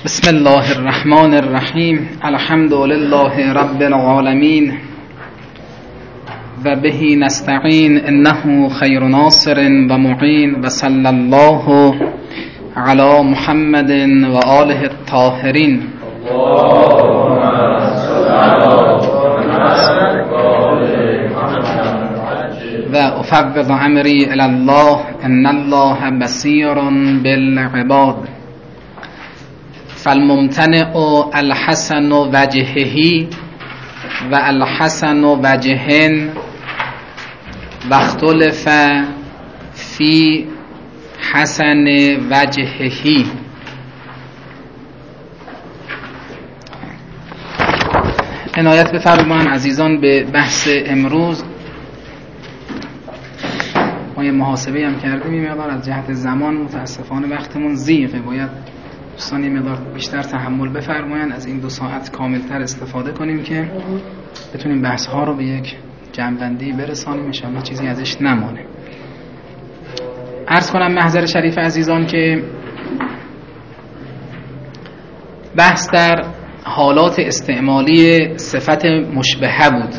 بسم الله الرحمن الرحیم. الحمد لله رب العالمین و به نستعین انه خیر ناصر و معین و صلی الله علی محمد و آله الطاهرین. و افوض امری الی الله ان الله بصیر بالعباد. فالممتنع الحسن وجهه و الحسن وجهن و اختلف فی حسن وجهه. عنایت بفرمایید عزیزان به بحث امروز. ما یه محاسبه هم کردیم، این مقدار از جهت زمان متاسفانه وقتمون ضیقه، باید دوستان این مقدار بیشتر تحمل بفرمایند، از این 2 ساعت کاملتر استفاده کنیم که بتونیم بحث ها رو به یک جمع‌بندی برسانیم، ان شاءالله چیزی ازش نمانه. عرض کنم محضر شریف عزیزان که بحث در حالات استعمالی صفت مشبهه بود.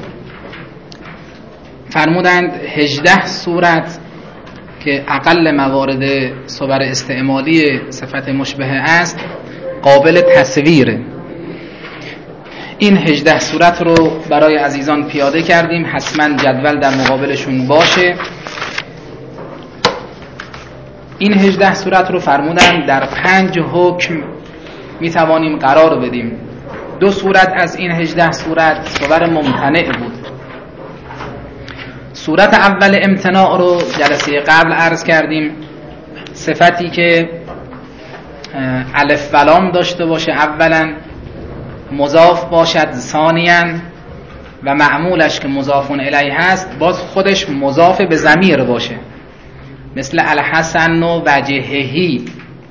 فرمودند 18 صورت که اقل موارد صور استعمالی صفت مشبهه است قابل تصویره. این 18 صورت رو برای عزیزان پیاده کردیم، حتما جدول در مقابلشون باشه. این 18 صورت رو فرمودن در 5 حکم میتوانیم قرار بدیم. 2 صورت از این 18 صورت صور ممتنع بود. صورت اول امتناع رو جلسه قبل عرض کردیم، صفتی که الف و لام داشته باشه، اولا مضاف باشد، ثانیاً و معمولش که مضافون الیه هست باز خودش مضاف به ضمیر باشه، مثل الحسن و وجههی.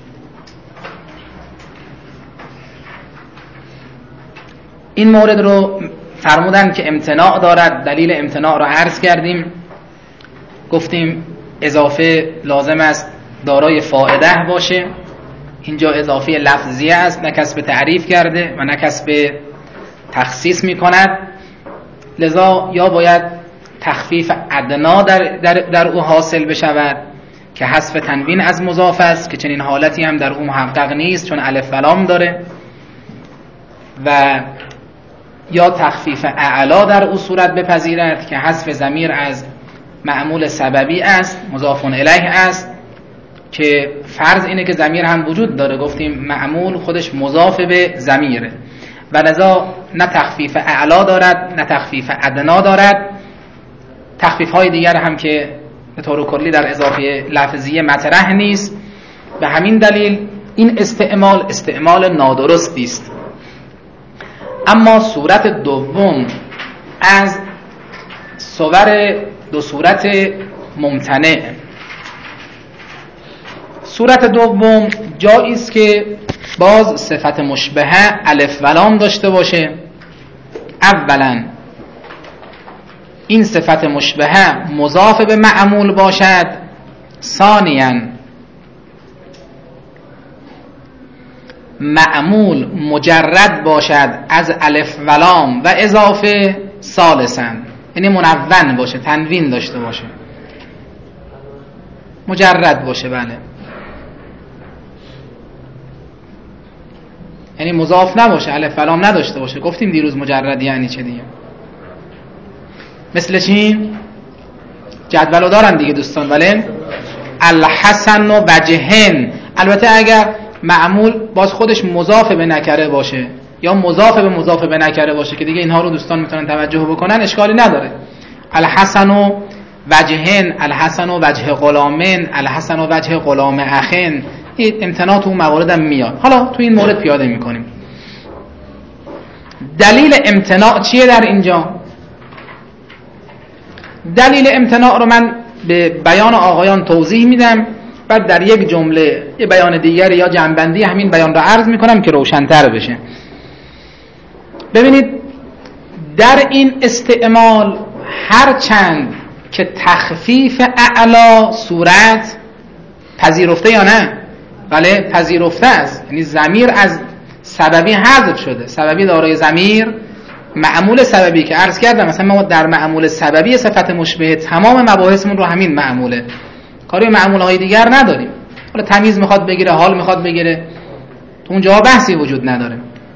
این مورد رو فرمودن که امتناع دارد. دلیل امتناع رو عرض کردیم، گفتیم اضافه لازم است دارای فائده باشه. اینجا اضافه لفظیه است، نه کسب تعریف کرده و نه کسب تخصیص می کند، لذا یا باید تخفیف ادنا در او حاصل بشود که حذف تنوین از مضاف است، که چنین حالتی هم در او محقق نیست چون الف و لام داره، و یا تخفیف اعلا در او صورت بپذیرد که حذف ضمیر از معمول سببی است، مضاف الیه است، که فرض اینه که ضمیر هم وجود داره، گفتیم معمول خودش مضاف به ضمیره و لذا نه تخفیف اعلا دارد نه تخفیف ادنا دارد. تخفیف های دیگر هم که به طور کلی در اضافه لفظیه مطرح نیست. به همین دلیل این استعمال نادرستی است. اما صورت دوم از صور 2 صورت ممتنع، صورت دوم جایی است که باز صفت مشبهه الف و لام داشته باشه. اولا این صفت مشبهه مضاف به معمول باشد، ثانیاً معمول مجرد باشد از الف و لام و اضافه، ثالثاً یعنی منون باشه، تنوین داشته باشه، مجرد باشه، بله، یعنی مضاف نباشه، الف و لام نداشته باشه. گفتیم دیروز مجرد یعنی چه دیگه. مثل چی؟ جدولو دارن دیگه دوستان، ولی الحسن و وجهن، البته اگر معمول باز خودش مضاف به نکره باشه یا مضاف به مضاف به نکره باشه که دیگه اینها رو دوستان میتونن توجه بکنن، اشکالی نداره. الحسن و وجهن، الحسن و وجه غلامن، الحسن و وجه غلام اخن، این امتناع تو موارد هم میاد. حالا تو این مورد پیاده میکنیم. دلیل امتناع چیه در اینجا؟ دلیل امتناع رو من به بیان آقایان توضیح میدم، بعد در یک جمله یه بیان دیگر یا جمع‌بندی همین بیان رو عرض میکنم که روشن‌تر بشه. ببینید در این استعمال هر چند که تخفیف اعلا صورت پذیرفته یا نه؟ بله پذیرفته است، یعنی ضمیر از سببی حذف شده، سببی دارای ضمیر، معمول سببی که عرض کردم مثلا ما در معمول سببی صفت مشبه تمام مباحثمون رو همین معموله، کاری به معمولهای دیگر نداریم. حالا تمیز میخواد بگیره، حال میخواد بگیره، تو اونجا بحثی وجود نداره.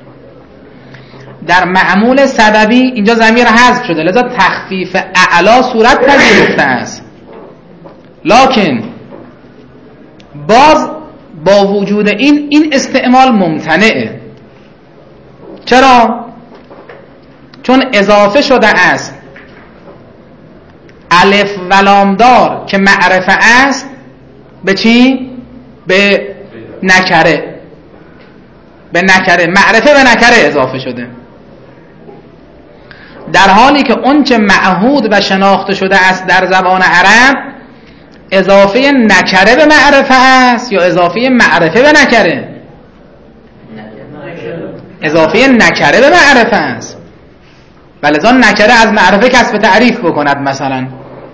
در معمول سببی اینجا ضمیر حذف شده، لذا تخفیف اعلا صورت پذیرفته است. لکن باز با وجود این استعمال ممتنعه. چرا؟ چون اضافه شده است الف و لام دار که معرفه است به چی؟ به نکره. به نکره، معرفه به نکره اضافه شده، در حالی که اون چه معهود و شناخته شده است در زبان عرب اضافه نکره به معرفه است یا اضافه معرفه به نکره؟ اضافه نکره به معرفه است. ولذا نکره از معرفه کسب تعریف بکند. مثلا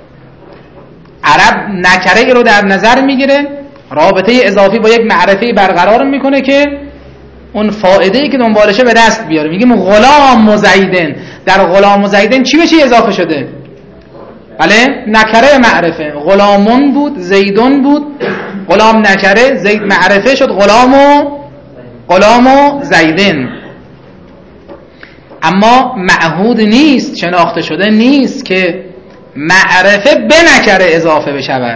عرب نکره ای رو در نظر میگیره، رابطه اضافی با یک معرفه برقرار میکنه که اون فایده‌ای که دنبالشه به دست بیاره. میگیم غلام مزیدن، در غلام مزیدن چی به چی اضافه شده؟ بله، نکره معرفه. غلامون بود، زیدون بود، غلام نکره، زید معرفه شد، غلام و زیدن. اما معهود نیست، شناخته شده نیست که معرفه به نکره اضافه بشود.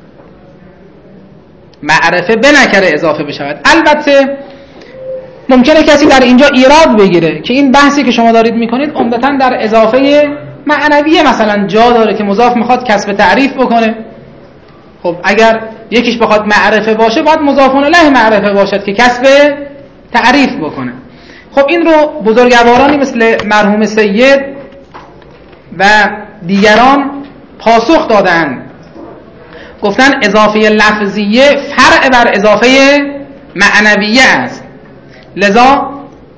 معرفه به نکره اضافه بشود. البته ممکنه کسی در اینجا ایراد بگیره که این بحثی که شما دارید میکنید عمدتاً در اضافه معنویه مثلا جا داره که مضاف میخواد کسب تعریف بکنه. خب اگر یکیش بخواد معرفه باشه باید مضاف الیه معرفه باشد که کسب تعریف بکنه. خب این رو بزرگوارانی مثل مرحوم سید و دیگران پاسخ دادن، گفتن اضافه لفظیه فرع بر اضافه معنویه است. لذا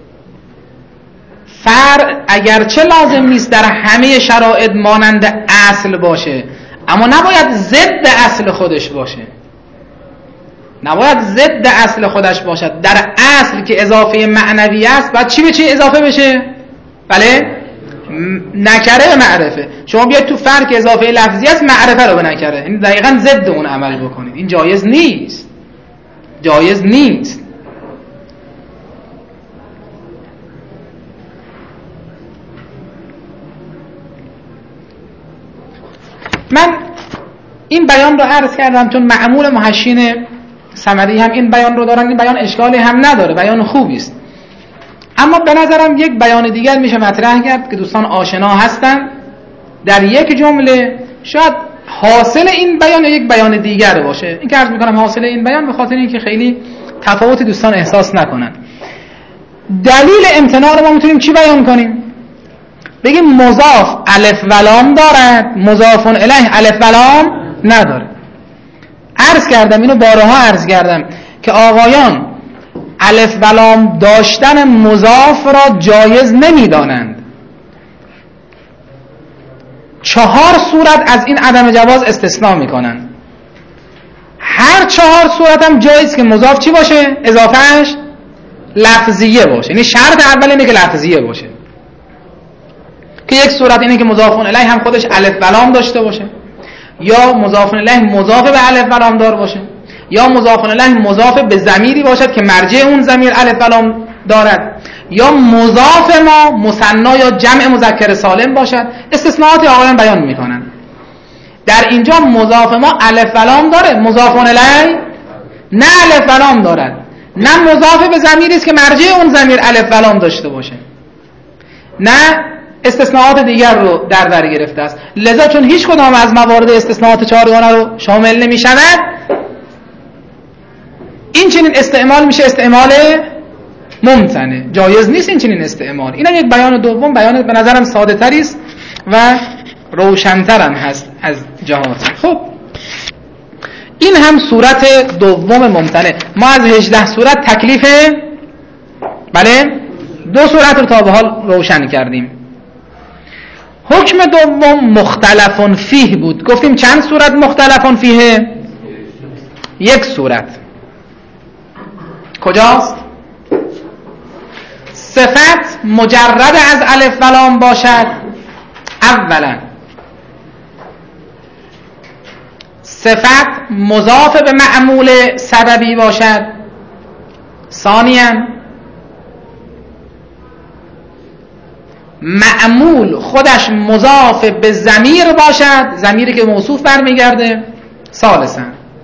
فرع اگرچه لازم نیست در همه شرایط مانند اصل باشه، اما نباید ضد اصل خودش باشه. نباید ضد اصل خودش باشد. در اصل که اضافه معنوی است باید چی به چی اضافه بشه؟ بله، نکره معرفه. شما بیاید تو فرع که اضافه لفظی است معرفه رو به نکره، این دقیقاً ضد اون عمل بکنید. این جایز نیست، جایز نیست. من این بیان رو عرض کردم چون معمول محشین ثمری هم این بیان رو دارن. این بیان اشکالی هم نداره، بیان خوبی است. اما به نظرم یک بیان دیگر میشه مطرح کرد که دوستان آشنا هستن. در یک جمله شاید حاصل این بیان یک بیان دیگر باشه. این که عرض میکنم حاصل این بیان به خاطر اینکه خیلی تفاوت دوستان احساس نکنن. دلیل امتناع رو ما میتونیم چی بیان کنیم؟ بگیم مضاف الف و لام دارد، مضاف الیه الف و لام نداره. عرض کردم، اینو بارها عرض کردم که آقایان الف و لام داشتن مضاف را جایز نمیدانند. 4 صورت از این عدم جواز استثناء میکنن. هر 4 صورت هم جایز که مضاف چی باشه؟ اضافهش لفظیه باشه. یعنی شرط اول اینه که لفظیه باشه، که یک صورت اینه که مضاف الیه هم خودش الف و لام داشته باشه، یا مضاف الیه مضاف به الف و لام دار باشه، یا مضاف الیه مضاف به ضمیری باشد که مرجع اون ضمیر الف و لام دارد، یا مضاف ما مثنا یا جمع مذکر سالم باشد. استثناءات آقایان بیان میکنن. در اینجا مضاف ما الف و لام داره، مضاف الیه نه الف و لام دارد، نه مضاف به ضمیری است که مرجع اون ضمیر الف و لام داشته باشه، نه استثناءات دیگر رو در بر گرفته است. لذا چون هیچ کدام از موارد استثناءات 4 رو شامل نمی شود، این چنین استعمال میشه استعمال ممتنع، جایز نیست این چنین استعمال. اینم یک بیان دوم، بیان به نظرم ساده تری است و روشن‌تر هم هست از جهات. خب این هم صورت دوم ممتنع. ما از 18 صورت تکلیف بله 2 صورت رو تا به حال روشن کردیم. حکم دوم مختلف فیه بود. گفتیم چند صورت مختلف فیه؟ 1 صورت. کجاست؟ صفت مجرد از الف و لام باشد، اولا صفت مضاف به معمول سببی باشد، ثانیا معمول خودش مضاف به ضمیر باشد، ضمیری که موصوف برمیگرده، ثالثا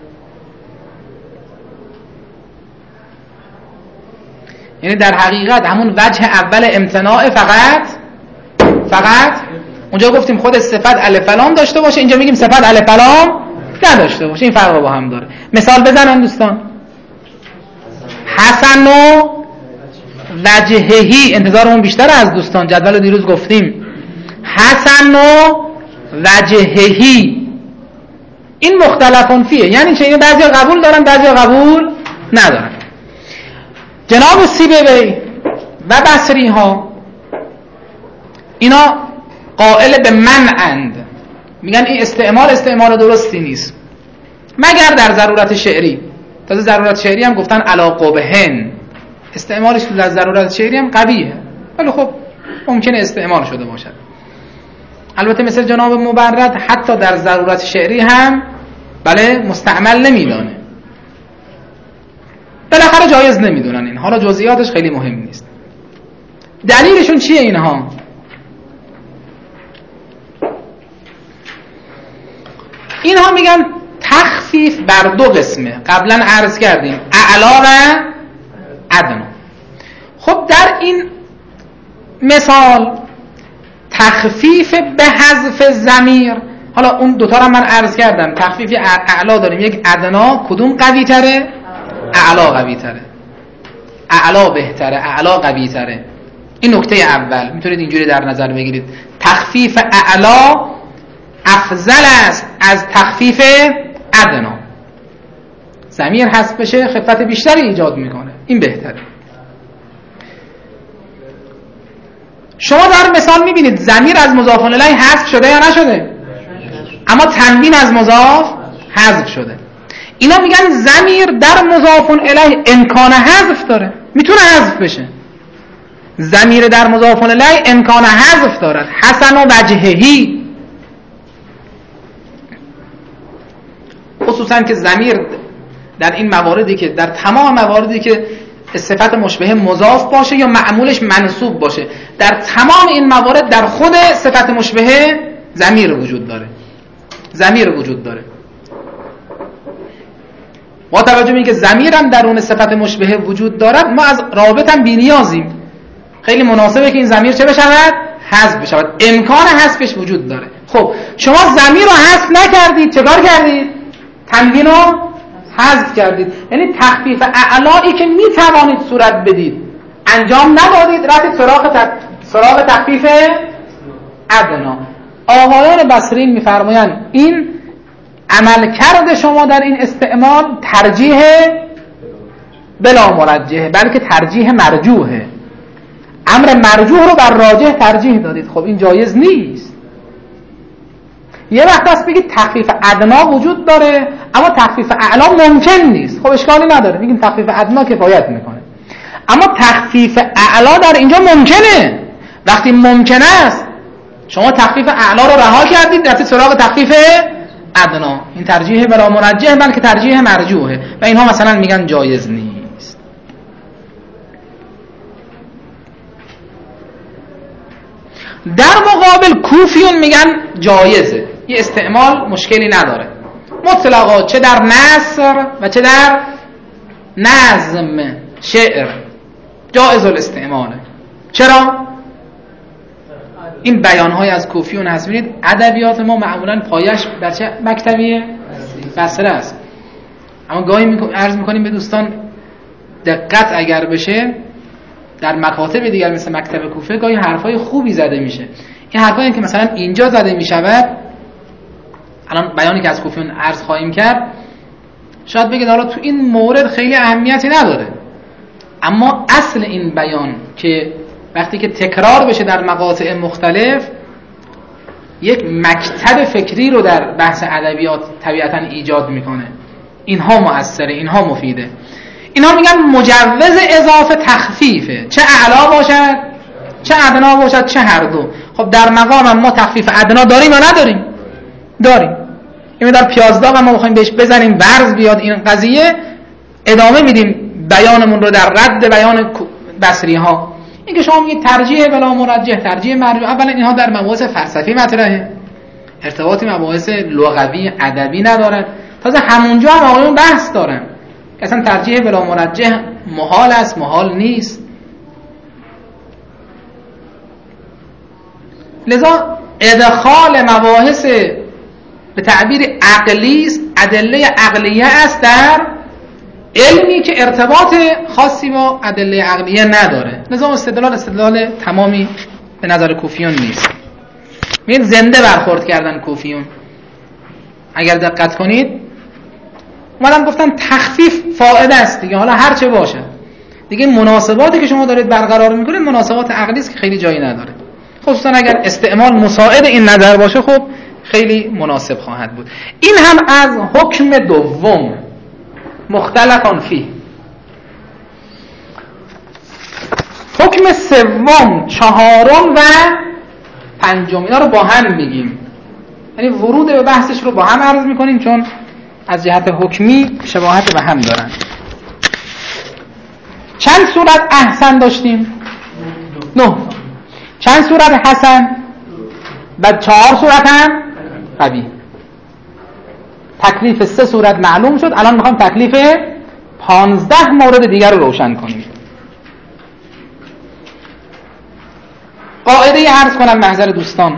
یعنی در حقیقت همون وجه اول امتناع فقط اونجا گفتیم خود صفت الف و لام داشته باشه، اینجا میگیم صفت الف و لام نداشته باشه. این فرق با هم داره. مثال بزنن دوستان. حسن و وجههی، انتظارمون بیشتر از دوستان، جدول دیروز گفتیم حسن و وجههی، این مختلفون فیه، یعنی چه؟ اینو بعضیا قبول دارن بعضیا قبول ندارن. جناب سیبوی و بصری ها اینا قائل به منعند، میگن این استعمال درستی نیست مگر در ضرورت شعری. تازه ضرورت شعری هم گفتن علا قبهن، استعمالش در ضرورت شعری هم قبیه، ولی خب ممکنه استعمال شده باشد. البته مثل جناب مبرد حتی در ضرورت شعری هم بله مستعمل نمیدانه، بالاخره جایز نمیدونن این. حالا جزئیاتش خیلی مهم نیست. دلیلشون چیه اینها؟ اینها میگن تخفیف بر دو قسمه، قبلا عرض کردیم اعلا و ادنا. خب در این مثال تخفیف به حذف ضمیر، حالا اون دوتا رو من عرض کردم، تخفیف اعلا داریم یک ادنا، کدوم قوی تره؟ اعلا قوی تره، اعلا بهتره، اعلا قوی تره. این نکته اول میتونید اینجوری در نظر بگیرید، تخفیف اعلا افضل است از تخفیف ادنا. ضمیر حذف بشه خفت بیشتری ایجاد میکنه، این بهتره. شما در مثال میبینید ضمیر از مضاف الیه حذف شده یا نشده؟ اما تنوین از مضاف حذف شده. اینا میگن ضمیر در مضاف الیه امکان حذف داره، میتونه حذف بشه. ضمیر در مضاف الیه امکان حذف دارد. حسن و وجههی، خصوصا که ضمیر در این مواردی که در تمام مواردی که صفت مشبهه مضاف باشه یا معمولش منصوب باشه، در تمام این موارد در خود صفت مشبهه ضمیر وجود داره. با توجه به اینکه ضمیر هم درون صفت مشبهه وجود دارد، ما از رابط هم بی‌نیازیم. خیلی مناسبه که این ضمیر چه بشود؟ حذف بشود. امکان حذفش وجود داره. خب شما ضمیر رو حذف نکردید، چیکار کردید؟ تنوین رو حذف کردید. یعنی تخفیف اعلایی که میتوانید صورت بدید انجام ندادید، رفتید سراغ تخفیف ادنا. آقایان بصرین میفرمایند این عمل کرده شما در این استعمال ترجیح بلا مرجحه، بلکه ترجیح مرجوحه. امر مرجوح رو بر راجح ترجیح دادید. خب این جایز نیست. یه وقت هست بگید تخفیف ادنا وجود داره اما تخفیف اعلا ممکن نیست، خب اشکالی نداره، میگیم تخفیف ادنا کفایت میکنه. اما تخفیف اعلا در اینجا ممکنه. وقتی ممکن است شما تخفیف اعلا رو رها کردید، رفتید سراغ تخفیف ادنا. این ترجیح بلا مرجح بلکه ترجیح مرجوحه و اینها مثلا میگن جایز نیست. در مقابل کوفیون میگن جایزه، یه استعمال مشکلی نداره مطلقا، چه در نثر و چه در نظم شعر جایز الاستعماله. چرا؟ این بیانهای از کوفیون هست. ببینید ادبیات ما معمولا پایش بر چه مکتبیه؟ بصره است. اما گاهی عرض میکنیم به دوستان دقت اگر بشه در مکاتب دیگر مثل مکتب کوفه گاهی حرفای خوبی زده میشه. این حرفایی که مثلا اینجا زده میشود، الان بیانی که از کوفیون عرض خواهیم کرد، شاید بگید حالا تو این مورد خیلی اهمیتی نداره، اما اصل این بیان که وقتی که تکرار بشه در مقاطع مختلف یک مکتب فکری رو در بحث ادبیات طبیعتاً ایجاد میکنه. اینها مؤثره، اینها مفیده. اینا میگن مجوز اضافه تخفیفه، چه اعلا باشد چه ادنا باشد چه هر دو. خب در مقام ما تخفیف ادنا داریم یا نداریم؟ داریم. این در پیازداغ ما بخوایم بهش بزنیم ورز بیاد این قضیه، ادامه میدیم بیانمون رو در رد بیان بصری ها. این که شما میگید ترجیح بلا مرجح، ترجیح مرجوح، اولا اینها در مباحث فلسفی مطرحه، ارتباطی مباحث لغوی ادبی ندارن. تازه همونجا هم آقایون بحث دارن که اصلا ترجیح بلا مرجح محال است محال نیست. لذا ادخال مباحث به تعبیر عقلی است، ادله عقلیه است در علمی که ارتباط خاصی با ادله عقلیه نداره. لذا استدلال تمامی به نظر کوفیون نیست. میگن زنده برخورد کردن کوفیون. اگر دقت کنید اومدن گفتن تخفیف فائده است دیگه، حالا هر چه باشه دیگه مناسباتی که شما دارید برقرار میکنید مناسبات عقلی است که خیلی جایی نداره، خصوصا اگر استعمال مساعد این نظر باشه خب خیلی مناسب خواهد بود. این هم از حکم دوم مختلفان فیه. حکم سوم، چهارم و پنجم، اینا رو با هم میگیم، یعنی ورود به بحثش رو با هم عرض میکنیم چون از جهت حکمی شباهت به هم دارن. چند صورت احسن داشتیم؟ 9. چند صورت حسن؟ بعد 4 صورت هم قبیح. تکلیف 3 صورت معلوم شد. الان میخوام تکلیف 15 مورد دیگر رو روشن کنیم. قاعده عرض کنم محضر دوستان.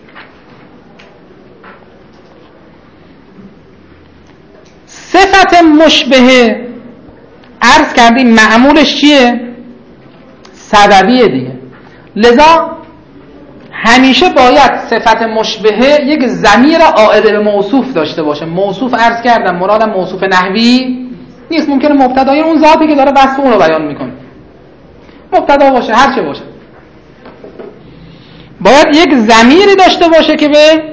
صفت مشبهه عرض کردیم معمولش چیه؟ سببیه دیگه. لذا همیشه باید صفت مشبهه یک ضمیر عائد به موصوف داشته باشه. موصوف عرض کردم مرادم موصوف نحوی نیست، ممکنه مبتدای اون ذاتی که داره وصف اون رو بیان میکنه مبتدا باشه، هر چه باشه، باید یک ضمیری داشته باشه که به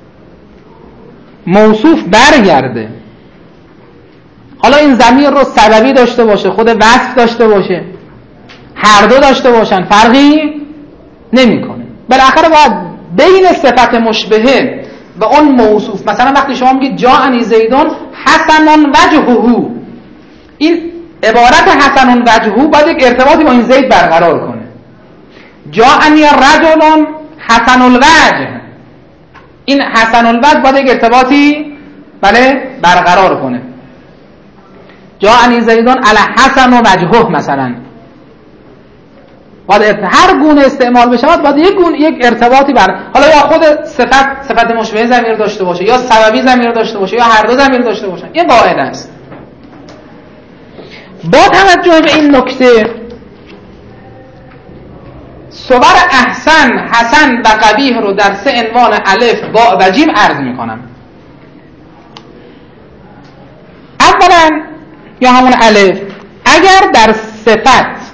موصوف برگرده. حالا این ضمیر رو سببی داشته باشه، خود وصف داشته باشه، هر دو داشته باشن، فرقی نمیکنه. بالاخره باید بین صفت مشبهه و اون موصوف، مثلا وقتی شما میگید جاءنی زیدون حسن وجهه، این عبارت حسن وجهه باید یک ارتباطی با این زید برقرار کنه. جاءنی رجل حسن الوجه، این حسن الوجه باید یک ارتباطی بله برقرار کنه. جاءنی زیدون علی حسن وجهه مثلا، باید هر گونه استعمال بشه باید یک ارتباطی حالا یا خود صفت مشبهه ضمیر داشته باشه یا سببی ضمیر داشته باشه یا هر دو ضمیر داشته باشه. این قاعده است. با توجه به این نکته صور احسن، حسن و قبیح رو در 3 عنوان الف، باء و جیم عرض میکنم. اولا یا همون الف، اگر در صفت،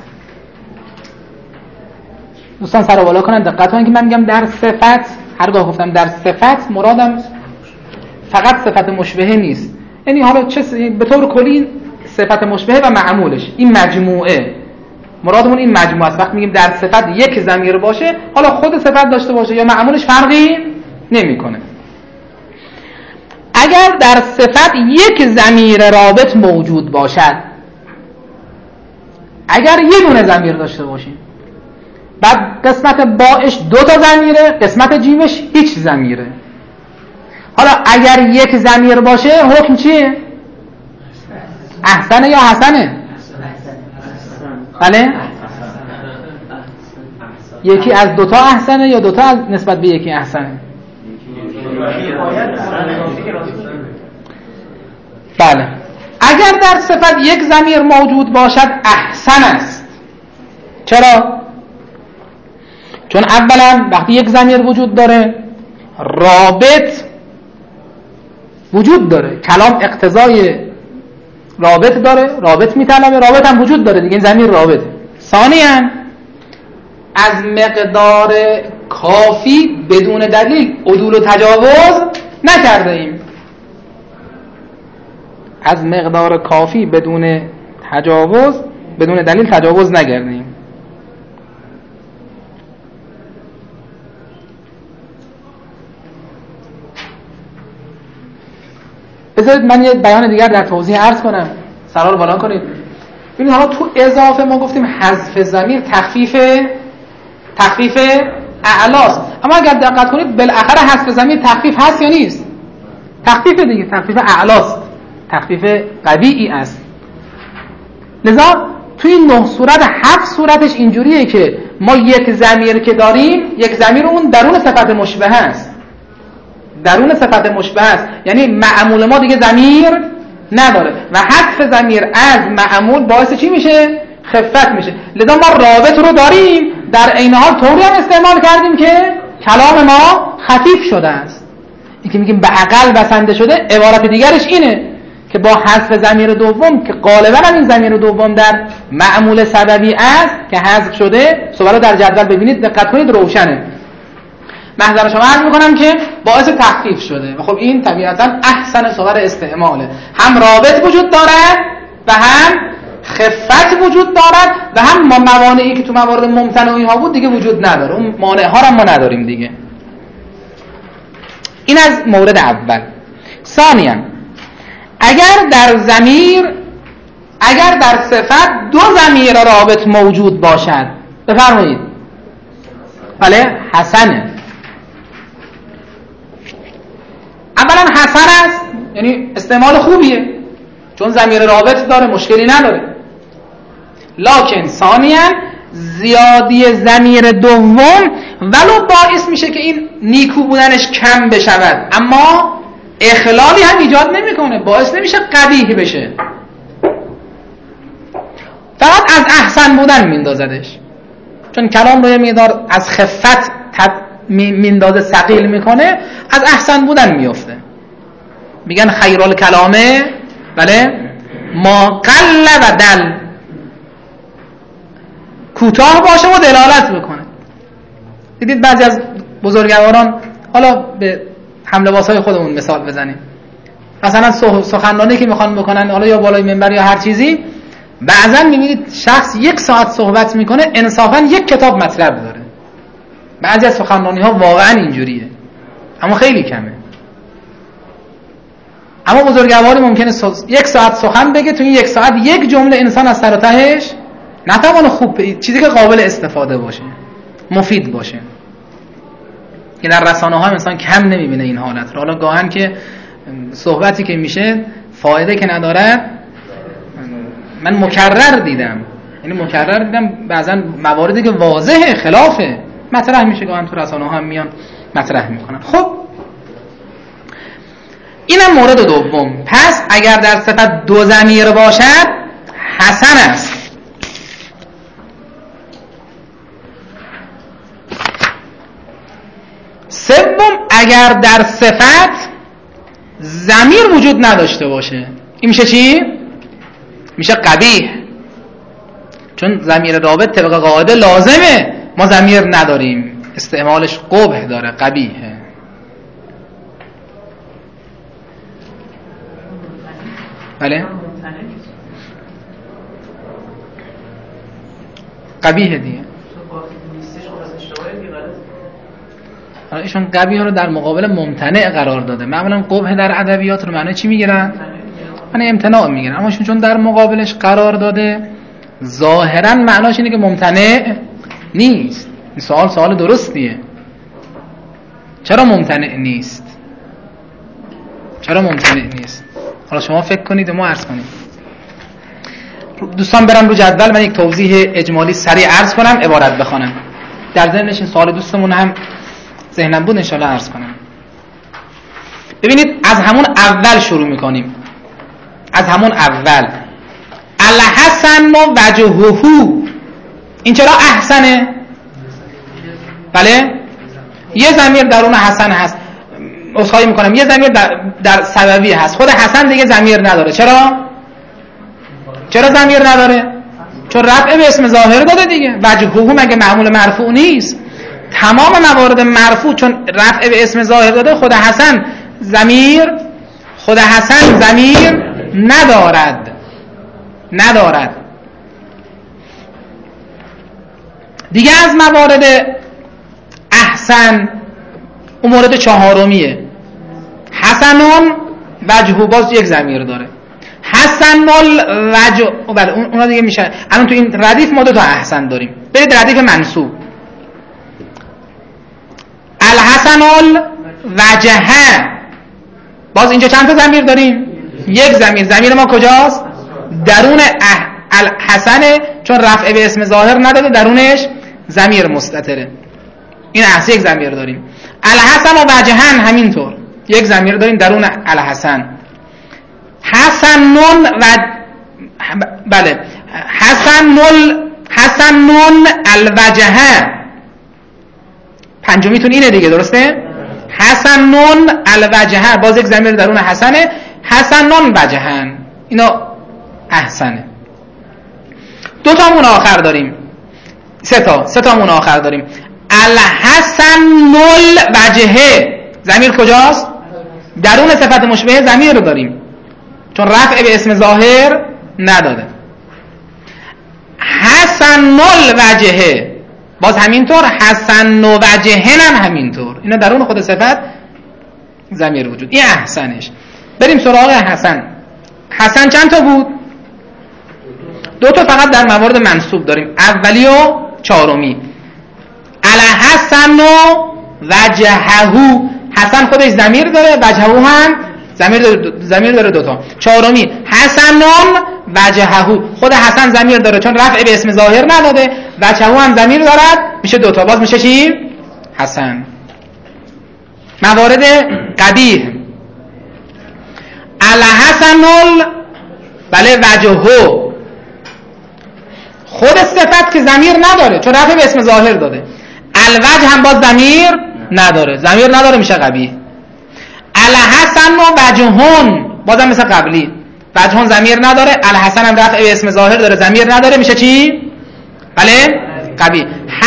دوستان سر و بالا کنن دقت کنن که من میگم در صفت، هرگاه گفتم در صفت مرادم فقط صفت مشبهه نیست، یعنی حالا چه به طور کلی صفت مشبهه و معمولش، این مجموعه مرادمون این مجموعه است. وقتی میگیم در صفت یک ضمیر باشه، حالا خود صفت داشته باشه یا معمولش فرقی نمیکنه. اگر در صفت یک ضمیر رابط موجود باشد، اگر یه دونه ضمیر داشته باشیم، بعد قسمت باش 2 تا ضمیره، قسمت جیمش هیچ ضمیره، حالا اگر یک ضمیر باشه حکم چیه؟ احسنه یا حسنه؟ بله؟ یکی از 2 تا احسنه یا 2 تا از نسبت به یکی احسنه؟ بله. اگر در صفت یک ضمیر موجود باشد احسن است. چرا؟ چون اولا وقتی یک ضمیر وجود داره رابط وجود داره، کلام اقتضای رابط داره، رابط میطلبه، رابط هم وجود داره دیگه، این ضمیر رابطه. ثانیاً از مقدار کافی بدون دلیل عدول و تجاوز نکرده ایم. از مقدار کافی بدون تجاوز بدون دلیل تجاوز نگردیم. بذارید من یه بیان دیگر در توضیح عرض کنم. سرا رو بالا کنید. ببینید حالا تو اضافه ما گفتیم حذف ضمیر تخفیف اعلاست، اما اگر دقت کنید بالاخره حذف ضمیر تخفیف هست یا نیست؟ تخفیف دیگه، تخفیف اعلاست، تخفیف قوی است. لذا توی این 9 صورت 7 صورتش اینجوریه که ما یک ضمیر که داریم، یک ضمیر اون درون صفت مشبه است، درون صفت مشبه است، یعنی معمول ما دیگه ضمیر نداره و حذف ضمیر از معمول باعث چی میشه؟ خفت میشه. لذا ما رابط رو داریم، در عین حال طوری هم استعمال کردیم که کلام ما خفیف شده است. این که میگیم به عقل بسنده شده، عبارت دیگرش اینه که با حذف ضمیر دوم که غالبا هم این ضمیر دوم در معمول سببی است که حذف شده، صور رو در جدول ببینید، دقت کنید روشنه. محضر شما عرض میکنم که باعث تخفیف شده و خب این طبیعتا احسن صور استعماله، هم رابط وجود دارد و هم خفت وجود دارد و هم موانعی که تو موارد ممتنعی ها بود دیگه وجود نداره، اون مانع ها هم ما نداریم دیگه. این از مورد اول. ثانیاً اگر در صفت 2 ضمیر رابط موجود باشد، بفرمایید. بله حسنه. اولا حسن است یعنی استعمال خوبیه چون ضمیر رابط داره، مشکلی نداره. لکن ثانیاً زیادی ضمیر دوم ولو باعث میشه که این نیکو بودنش کم بشود، اما اخلالی هم ایجاد نمیکنه، باعث نمیشه قبیح بشه، فقط از احسن بودن میندازدش، چون کلام رو یه مقدار از خفت میندازه، ثقیل میکنه، از احسن بودن میفته. میگن خیرال کلامه بله ما قل و دل، کوتاه باشه و دلالت بکنه. دیدید بعضی از بزرگواران، حالا به حمله باسای خودمون مثال بزنیم، مثلا سخنرانی که میخوان بکنن، حالا یا بالای منبر یا هر چیزی، بعضا میبینید شخص 1 ساعت صحبت میکنه، انصافا 1 کتاب مطلب داره. بعضی از سخنرانی ها واقعا اینجوریه، اما خیلی کمه. اما بزرگواری ممکنه 1 ساعت سخن بگه، تو این 1 ساعت 1 جمله انسان از سر و تهش نتوانه خوب، چیزی که قابل استفاده باشه، مفید باشه. که در رسانه ها انسان کم نمیبینه این حالت رو. حالا گاهن که صحبتی که میشه فایده که ندارد، من مکرر دیدم بعضا مواردی که واضحه خلافه مطرح میشه، گاهن تو رسانه ها هم میان مطرح میکنن. خب اینم مورد دوم. پس اگر در صفت 2 ضمیر باشد حسن است. سوم اگر در صفت ضمیر وجود نداشته باشه، این میشه چی؟ میشه قبیح، چون ضمیر رابط طبق قاعده لازمه، ما ضمیر نداریم، استعمالش قبح داره، قبیحه. بله قبیحه دیگه. ایشون قبیح رو در مقابل ممتنع قرار داده. معمولا قبح در ادبیات رو معنی چی میگیرن؟ معنی امتناع میگیرن، اما چون در مقابلش قرار داده ظاهرا معناش اینه که ممتنع نیست. این سوال درستیه. چرا ممتنع نیست؟ حالا شما فکر کنید و ما عرض کنیم. دوستان برم رو جدول، من یک توضیح اجمالی سریع عرض کنم، عبارت بخونم. در ذهنش این سوال دوستمون هم ذهنم بود، انشالله عرض کنم. ببینید از همون اول شروع میکنیم، از همون اول. الحسن و وجهه، این چرا احسنه؟ بله یه ضمیر درون حسن هست، عذرخواهی میکنم، یه ضمیر در سببی هست، خود حسن دیگه ضمیر نداره. چرا ضمیر نداره؟ چون رفع به اسم ظاهر داده دیگه. وجهه مگه معمول مرفوع نیست؟ تمام موارد مرفوع چون رفع به اسم ظاهر داده، خود حسن ضمیر ندارد. ندارد. دیگه از موارد احسن اون مورد چهارمیه، حسنون وجهو، باز یک ضمیر داره، حسن الوجه. بله اونا دیگه میشه. الان تو این ردیف ما دو تا احسن داریم. برید ردیف منصوب، الحسن الوجه، باز اینجا چند تا ضمیر داریم؟ یک ضمیر. ضمیر ما کجاست؟ درون الحسنه، چون رفع به اسم ظاهر نداده، درونش ضمیر مستتره. این یک ضمیر داریم. الحسن و وجهن همینطور یک ضمیر داریم درون الحسن. حسنون و بله حسنون الوجه، پنجمیتون اینه دیگه، درسته؟ حسنون الوجه، باز یک ضمیر درون حسنه، حسنون وجهن، اینا احسنه. دو تامون آخر داریم، سه تامون آخر داریم. الحسن الوجه، ضمیر کجاست؟ درون صفت مشبهه ضمیر رو داریم، چون رفع به اسم ظاهر نداده. حسن الوجه باز همینطور، حسن و وجهن هم همینطور، اینا درون خود صفت ضمیر وجود. این احسنش. بریم سراغ حسن. حسن چند تا بود؟ دو تا فقط در موارد منصوب داریم، اولی و چهارمی. الحسن و وجهه، حسن خودش ضمیر داره، وجهه هم ضمیر داره دو تا. چهارمی حسنون وجهه، خود حسن ضمیر داره چون رفع به اسم ظاهر نداده، وجهه هم ضمیر دارد، میشه دو تا، باز میشه چی؟ حسن. موارد قبیح، الحسن بله وجهه، خود صفت که ضمیر نداره چون رفع به اسم ظاهر داده، الوجه هم باز ضمیر نداره میشه قبیح. الحسن و وجهون بازم مثل قبلی، وجهون ضمیر نداره، الحسن هم رفع به اسم ظاهر داره، ضمیر نداره، میشه چی؟ بله قبیح.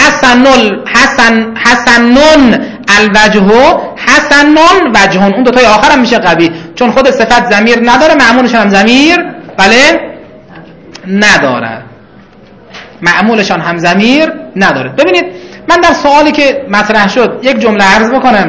حسنون الوجه، حسنون وجهون، اون دو تای آخر هم میشه قبیح چون خود صفت ضمیر نداره، معمولشان هم ضمیر بله نداره، معمولشان هم ضمیر نداره. ببینید من در سوالی که مطرح شد یک جمله عرض بکنم.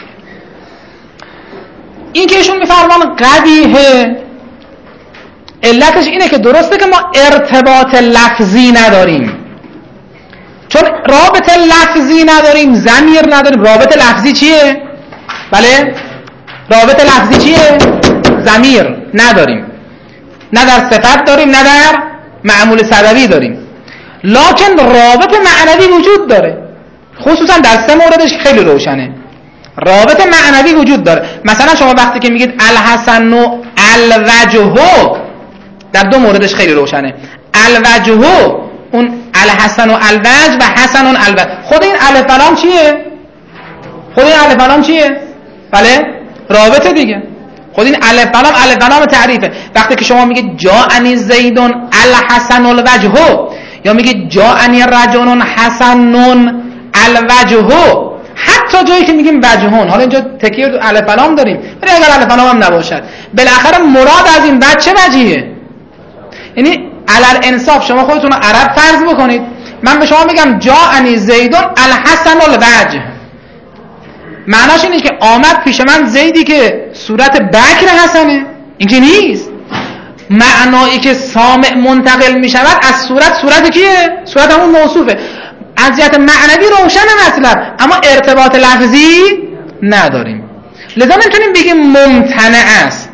این که ایشون میفرمان قبیحه، علتش اینه که درسته که ما ارتباط لفظی نداریم، چون رابط لفظی نداریم، ضمیر نداریم. رابط لفظی چیه؟ بله رابط لفظی چیه؟ ضمیر نداریم، نه در صفت داریم نه در معمول سببی داریم، لکن رابط معنوی وجود داره، خصوصا در سه موردش خیلی روشنه. رابط معنوی وجود داره. مثلا شما وقتی که میگید الحسن و الوجه، در دو موردش خیلی روشنه. الوجه، اون الحسن و الوجه و حسن و الوجه، خود این الف لام چیه؟ بله رابطه دیگه. خود این الف لام تعریفه. وقتی که شما میگید جاءنی زیدون الحسن الوجه، یا میگید جاءنی رجل حسن الوجه، حتی جایی که میگیم وجهون، حالا اینجا تکیه تو الف لام داریم، ولی اگر الف لام هم نباشد، بالاخره مراد از این وجه چه وجهیه؟ یعنی علل انصاف شما خودتون رو عرب فرض بکنید، من به شما میگم جاءنی زیدون الحسن الوجه، معناش اینه که آمد پیش من زیدی که صورت بکر حسنه، این که نیست. معنایی که سامع منتقل میشود از صورت کیه؟ صورت همون موصوفه. از جهت معنوی روشن مطلب، اما ارتباط لفظی نداریم، لذا نمیتونیم بگیم ممتنع است.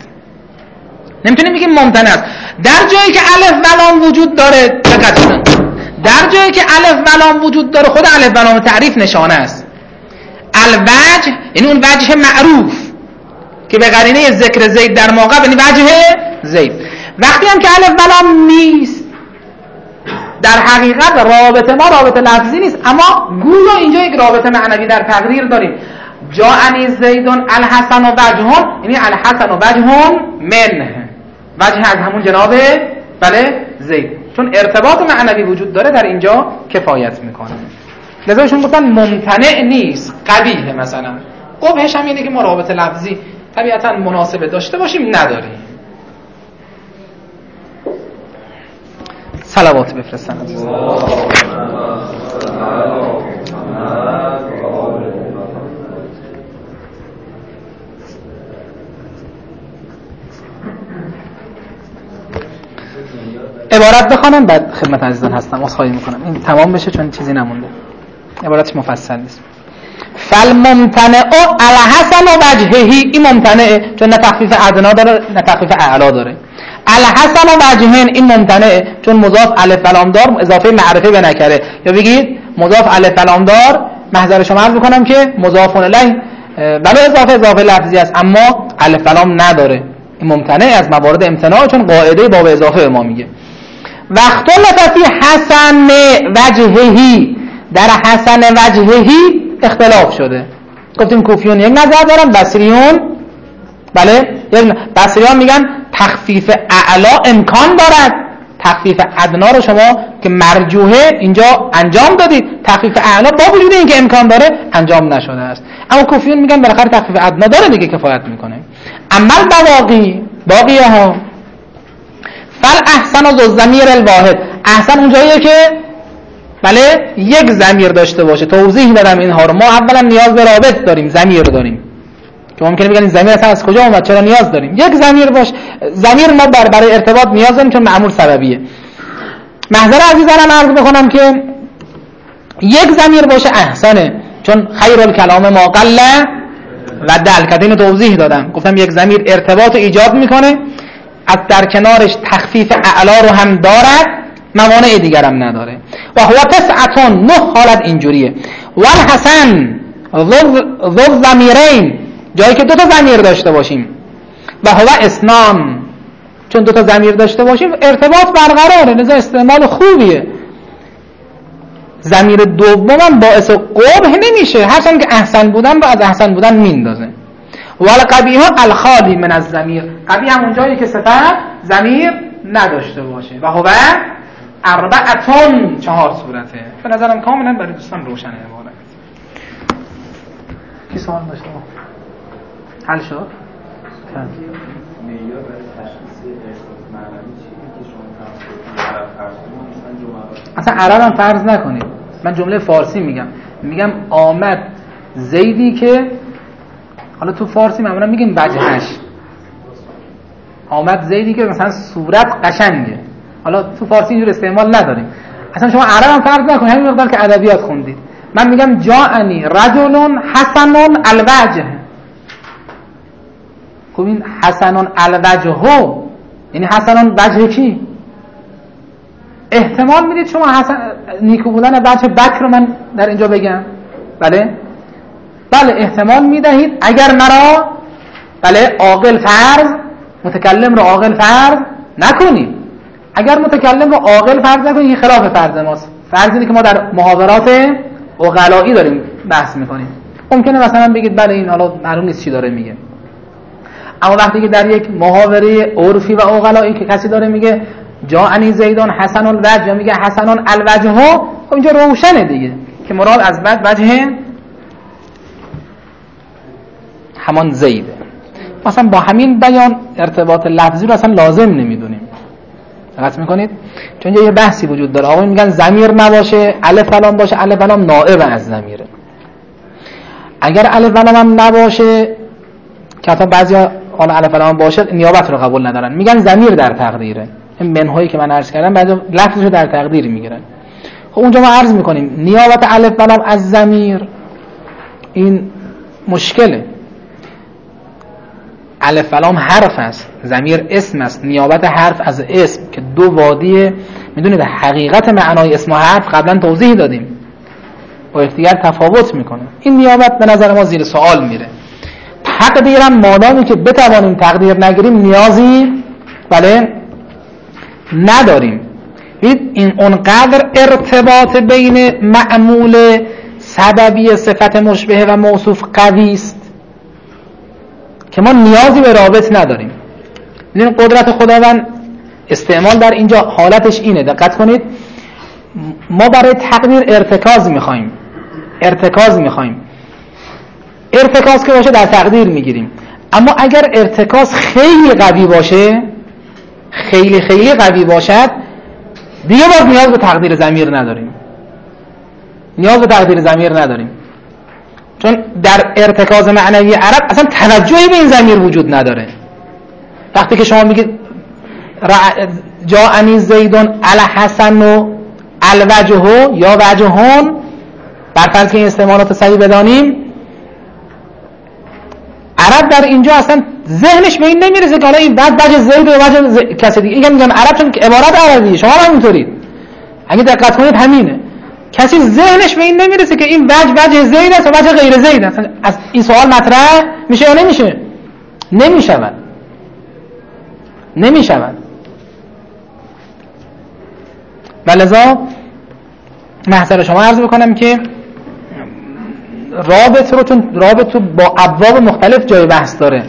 در جایی که الف و لام وجود داره، دقت کنید، در جایی که الف و لام وجود داره، خود الف و لام تعریف نشانه است. الوجه یعنی اون وجه معروف که به قرینه ذکر زید در موقع یعنی وجه زید. وقتی هم که الف و لام نیست، در حقیقت رابطه ما رابطه لفظی نیست، اما گویا اینجا یک رابطه معنوی در تقریر داریم. جاءنی زیدون الحسن و وجهون، یعنی الحسن و وجهون منه، وجه از همون جناب بله زید، چون ارتباط معنوی وجود داره در اینجا کفایت میکنه. لذا ایشون گفتن ممتنع نیست، قبیحه. مثلا قبحش هم اینه که ما رابطه لفظی طبیعتا مناسبه داشته باشیم نداریم. صلوات بفرستن. عبارت بخوانم بعد خدمت عزیزان هستم. عذرخواهی میکنم این تمام بشه چون چیزی نمونده، عبارتش مفصل نیست. فالممتنع الحسن وجهه، این ممتنعه چون نه تخفیف ادنا داره نه تخفیف اعلا داره. الحسن وجهه این ممتنعه چون مضاف الف و لام دار اضافه معرفه به نکره، یا بگید مضاف الف و لام دار محضر شما عرض میکنم که مضاف الیه بلا اضافه لفظی است اما الف و لام نداره. این ممتنع از موارد امتناع چون قاعده باب اضافه ما میگه. وقت لفظی حسن وجههی، در حسن وجههی اختلاف شده. گفتیم کوفیون یک نظر دارن، بصریون بله بصریان میگن تخفیف اعلا امکان دارد، تخفیف ادنا رو شما که مرجوحه اینجا انجام دادید، تخفیف اعلا با وجود اینکه امکان داره انجام نشده است. اما کوفیون میگن بالاخره تخفیف ادنا داره دیگه کفایت میکنه. اما باقیه ها فل احسن و ضمیر الواحد، احسن اونجاییه که بله یک ضمیر داشته باشه. توضیح دادم اینها رو. ما اولا نیاز به رابط داریم، ضمیر داریم که ممکنه بگن این ضمیر اصلا از کجا اومد، چرا نیاز داریم یک ضمیر باشه. ضمیر ما برای ارتباط نیاز داریم چون معمول سببیه. محضر عزیزانم عرض بکنم که یک ضمیر باشه احسنه چون خیر الکلام ما قل و دل، که اینو توضیح دادم. گفتم یک ضمیر ارتباط ایجاد میکنه، از در کنارش تخفیف اعلا رو هم دارد، موانع دیگر هم نداره. و هو تسعتون، 9 حالت اینجوریه. والحسن ذو ضمیرین، جایی که 2 تا ضمیر داشته باشیم. و هو اثنان، چون 2 تا ضمیر داشته باشیم ارتباط برقراره، لذا استعمال خوبیه. ضمیر دومم باعث قبح نمیشه، هرچند که احسن بودن رو از احسن بودن میندازه. والقبیح الخالی من الضمیر، قبیح همون جایی که صفت ضمیر نداشته باشه. و هو اربعتون، 4 صورته. به نظرم کاملا برای دوستان روشنه. عبارت کی سوال داشته؟ حل شد؟ معیار برای تشخیص احساس معنوی چیه که شما عرب فرض کنید؟ اصلا عرب هم فرض نکنید، من جمله فارسی میگم آمد زیدی که حالا تو فارسی معمولا میگیم وجهش، آمد زیدی که مثلا صورت قشنگه. حالا تو فارسی اینجور استعمال نداریم. اصلا شما عرب هم فرض نکنید، همین مقدار که ادبیات خوندید. من میگم جاءنی رجل حسن الوجه. خب این حسن الوجه یعنی حسن وجه کی؟ احتمال میدید شما حسن نیکو بودن وجه بکر رو من در اینجا بگم؟ بله احتمال میدهید اگر مرا بله عاقل فرض، متکلم رو عاقل فرض نکنید. اگر متکلم رو عاقل فرض نکنید این خلاف فرض ماست. فرض اینه که ما در محاورات عقلایی داریم بحث میکنیم. ممکنه مثلا بگید بله این حالا معلوم نیست چی داره میگه، اما وقتی که در یک محاوره عرفی و عقلایی که کسی داره میگه جاءنی زیدان حسن الوجه یا میگه حسن الوجه، خب اینجا روشنه دیگه که مراد از بعد وجه همان زیده. مثلا با همین بیان ارتباط لفظی رو اصلا لازم نمیدونیم. دقت میکنید؟ چون یه بحثی وجود داره. آقا میگن ضمیر نباشه الف و لام باشه، الف و لام نائب از ضمیره. اگر الف و لام هم نباشه که حتی بعضیا حالا الف و لام باشه نیابت رو قبول ندارن، میگن ضمیر در تقدیره. این منهایی که من عرض کردم بعضی لفظشو در تقدیر میگیرن. خب اونجا ما عرض میکنیم نیابت الف و لام از ضمیر این مشکله. الف و لام حرف است، ضمیر اسم است. نیابت حرف از اسم که 2 وادیه. میدونید حقیقت معنای اسم و حرف قبلا توضیح دادیم، با یکدیگر تفاوت میکنه. این نیابت به نظر ما زیر سوال میره. تقدیرم مادامی که بتوانیم تقدیر نگیریم نیازی بله نداریم. این اونقدر ارتباط بین معمول سببی صفت مشبهه و موصوف قوی است که ما نیازی به رابط نداریم. ببینید قدرت خداوند استعمال در اینجا حالتش اینه. دقت کنید، ما برای تقدیر ارتکاز میخوایم. ارتکاز که باشه در تقدیر میگیریم. اما اگر ارتکاز خیلی قوی باشه، خیلی قوی باشد، دیگه باز نیاز به تقدیر ضمیر نداریم، چون در ارتکاز معنوی عرب اصلا توجهی به این ضمیر وجود نداره. وقتی که شما میگید جاءنی زیدون الحسن و الوجه یا وجهون، بر فرض که این استعمالات صحیح بدانیم، عرب در اینجا اصلا ذهنش به این نمیرسه که حالا این وجه زید و وجه کسی دیگه. اینکه میگن عرب چون عبارت عربیه، شما هم همینطورید، اگه دقت کنید همینه. کسی ذهنش به این نمیرسه که این وجه زید است و وجه غیر زید است. از این سوال مطرح میشه یا نمیشه؟ نمیشود. ولذا محضر شما عرض بکنم که رابط با ابواب مختلف جای بحث داره.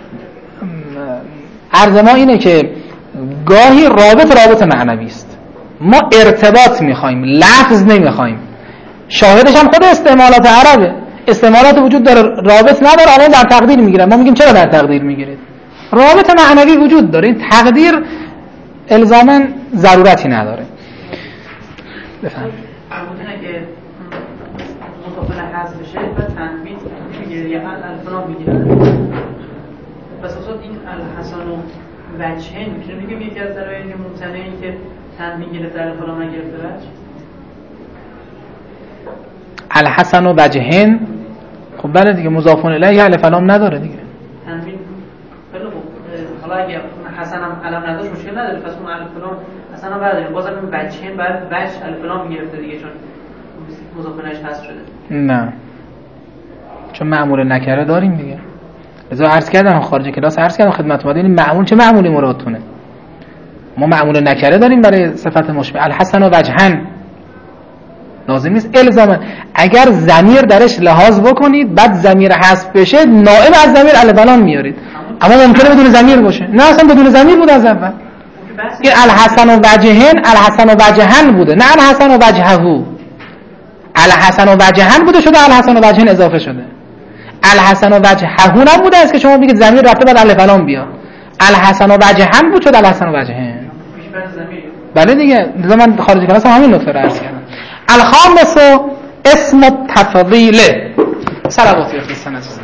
عرض ما اینه که گاهی رابط معنوی است، ما ارتباط میخوایم، لفظ نمیخوایم. شاهدش هم خود استعمالات عربه، استعمالات وجود داره، رابط نداره، الان در تقدیر میگیرن. ما میگیم چرا در تقدیر میگیرید؟ رابط معنوی وجود داره، این تقدیر الزاماً ضرورتی نداره. بفهم ممکنه که مطابق حذف بشه و تنوین میگیره یا الفلام میگیره. پس اصلا این الحسن و وجهن میتونه بگیم یکی از دلایل ممتنعی که تنوین گرفته الفلام نگرفته وجه. الحسن و وجهن، خب بله دیگه، مضاف الیه الفلام نداره دیگه. تنوین خیلی خوب. حالا اگه حسن هم علم نداشت مشکل نداره، پس اون الفلام اصلا برداریم، بازم این وجهن بعد وجه الفلام میگرفته دیگه، چون مضاف الیهش حذف شده. نه، چون معمول نکره داریم دیگه. لذا عرض کردم خارج کلاس، عرض کردم خدمت ما، این معمول چه معمولی مرادتونه؟ ما معمول نکره داریم برای صفت مشبه. الحسن و وجهن لازم نیست الزاما. اگر ضمیر درش لحاظ بکنید بعد ضمیر حذف بشه، نائب از ضمیر الفلام میارید، اما ممکنه بدون ضمیر باشه. نه اصلا بدون ضمیر بود از اول. این الحسن و وجهن، الحسن و وجهن بوده، نه الحسن و وجههو. الحسن و وجهن بوده، شده الحسن و وجهن اضافه شده. الحسن و وجههو هم بوده است که شما بگید ضمیر رفته بعد الفلام بیاد. الحسن و وجهن بود، شد الحسن و وجهن. بله دیگه، من خارج کلاس همین نکته رو عرض کردم. الخامس اسم التفضیل. صلواتی بفرستن عزیز.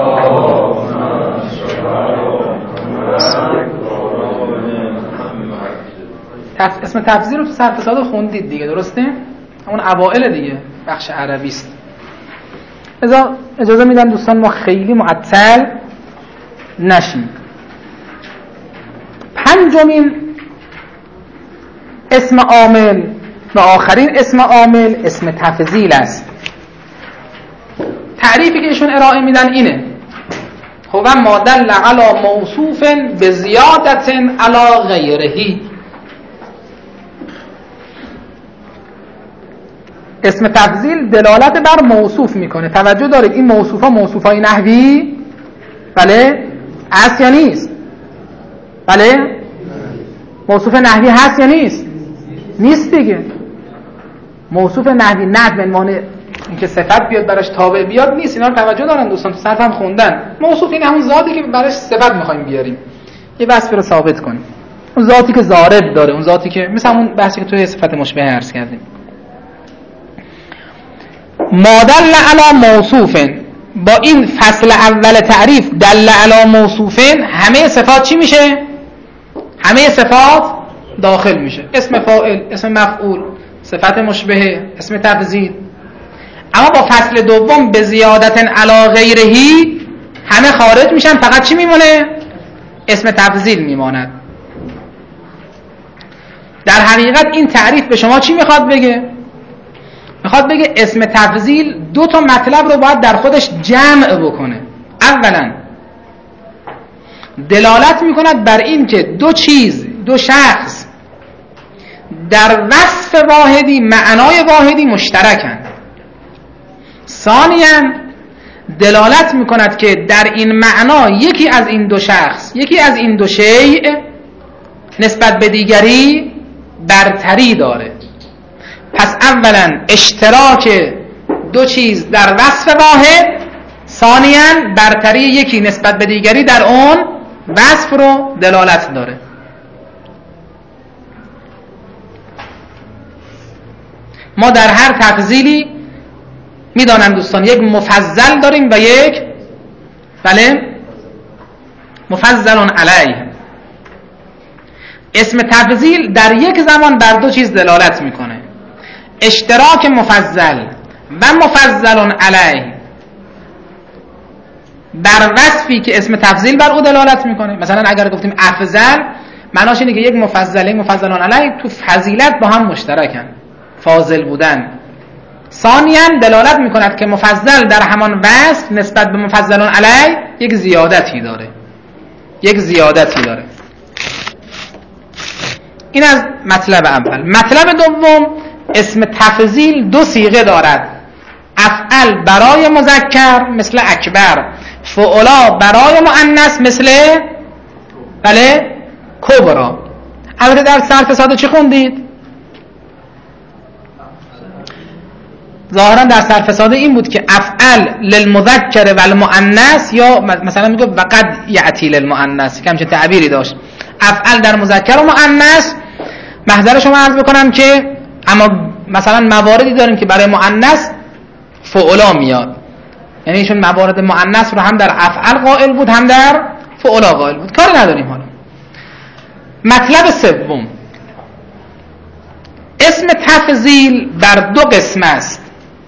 اسم تفضیل رو تو صرف صاد خوندید دیگه، درسته؟ اون اوائل دیگه بخش عربی است. اجازه میدم دوستان ما خیلی معطل نشیم. پنجمین اسم عامل و آخرین اسم عامل اسم تفضیل است. تعریفی که ایشون ارائه میدن اینه: هو ما دل علی موصوف بزیادت علی غیره. اسم تفضیل دلالت بر موصوف میکنه. توجه دارید این موصوفا موصوفای نحوی بله هست یا نیست؟ بله موصوف نحوی هست یا نیست؟ نیست دیگه. موصوف نحوی نحو به معنی اینکه صفت بیاد براش تابع بیاد نیست. اینا رو توجه دارن دوستان، تو صرف هم خوندن. موصوف این همون ذاتی که براش صفت میخوایم بیاریم، یه وصف رو ثابت کنیم. اون ذاتی که ضارب داره، اون ذاتی که مثلا اون بحثی که توی صفت مشبه عرض کردیم. ما دل علی موصوف، با این فصل اول تعریف دل علی موصوف، همه صفات چی میشه؟ همه صفات داخل میشه. اسم فاعل، اسم مفعول، صفت مشبهه، اسم تفضیل. اما با فصل دوم به زیادت علی غیرهی همه خارج میشن، فقط چی میمونه؟ اسم تفضیل میماند. در حقیقت این تعریف به شما چی میخواد بگه؟ میخواد بگه اسم تفضیل دو تا مطلب رو باید در خودش جمع بکنه. اولا دلالت میکند بر این که دو چیز، دو شخص در وصف واحدی، معنای واحدی مشترکند. ثانیاً دلالت میکند که در این معنا یکی از این دو شخص، یکی از این دو شیء نسبت به دیگری برتری داره. پس اولا اشتراک دو چیز در وصف واحد، ثانیاً برتری یکی نسبت به دیگری در اون وصف رو دلالت داره. ما در هر تفضیلی میدانن دوستان یک مفضل داریم و یک مفضل علیه. اسم تفضیل در یک زمان بر دو چیز دلالت میکنه: اشتراک مفضل و مفضل علیه بر وصفی که اسم تفضیل بر او دلالت میکنه. مثلا اگر گفتیم افضل، معناش اینه که یک مفضل علیه تو فضیلت با هم مشترکن، فاضل بودن. ثانیاً دلالت میکند که مفضل در همان وصف نسبت به مفضل علیه یک زیادتی داره. این از مطلب اول. مطلب دوم، اسم تفضیل دو صیغه دارد: افعل برای مذکر مثل اکبر، فعلا برای مؤنث مثل کبرا. البته در صرف ساده چی خوندید؟ ظاهرا در صرف ساده این بود که افعل للمذکر و المؤنث، یا مثلا میگه وقد یأتی للمؤنث، که همچین تعبیری داشت. افعل در مذکر و مؤنث. محضر شما عرض بکنم که اما مثلا مواردی داریم که برای مؤنث فعلا میاد، یعنی ایشون موارد مؤنث رو هم در افعل قائل بود هم در فعلا قائل بود. کاری نداریم. حالا مطلب سوم، اسم تفضیل بر دو قسم است.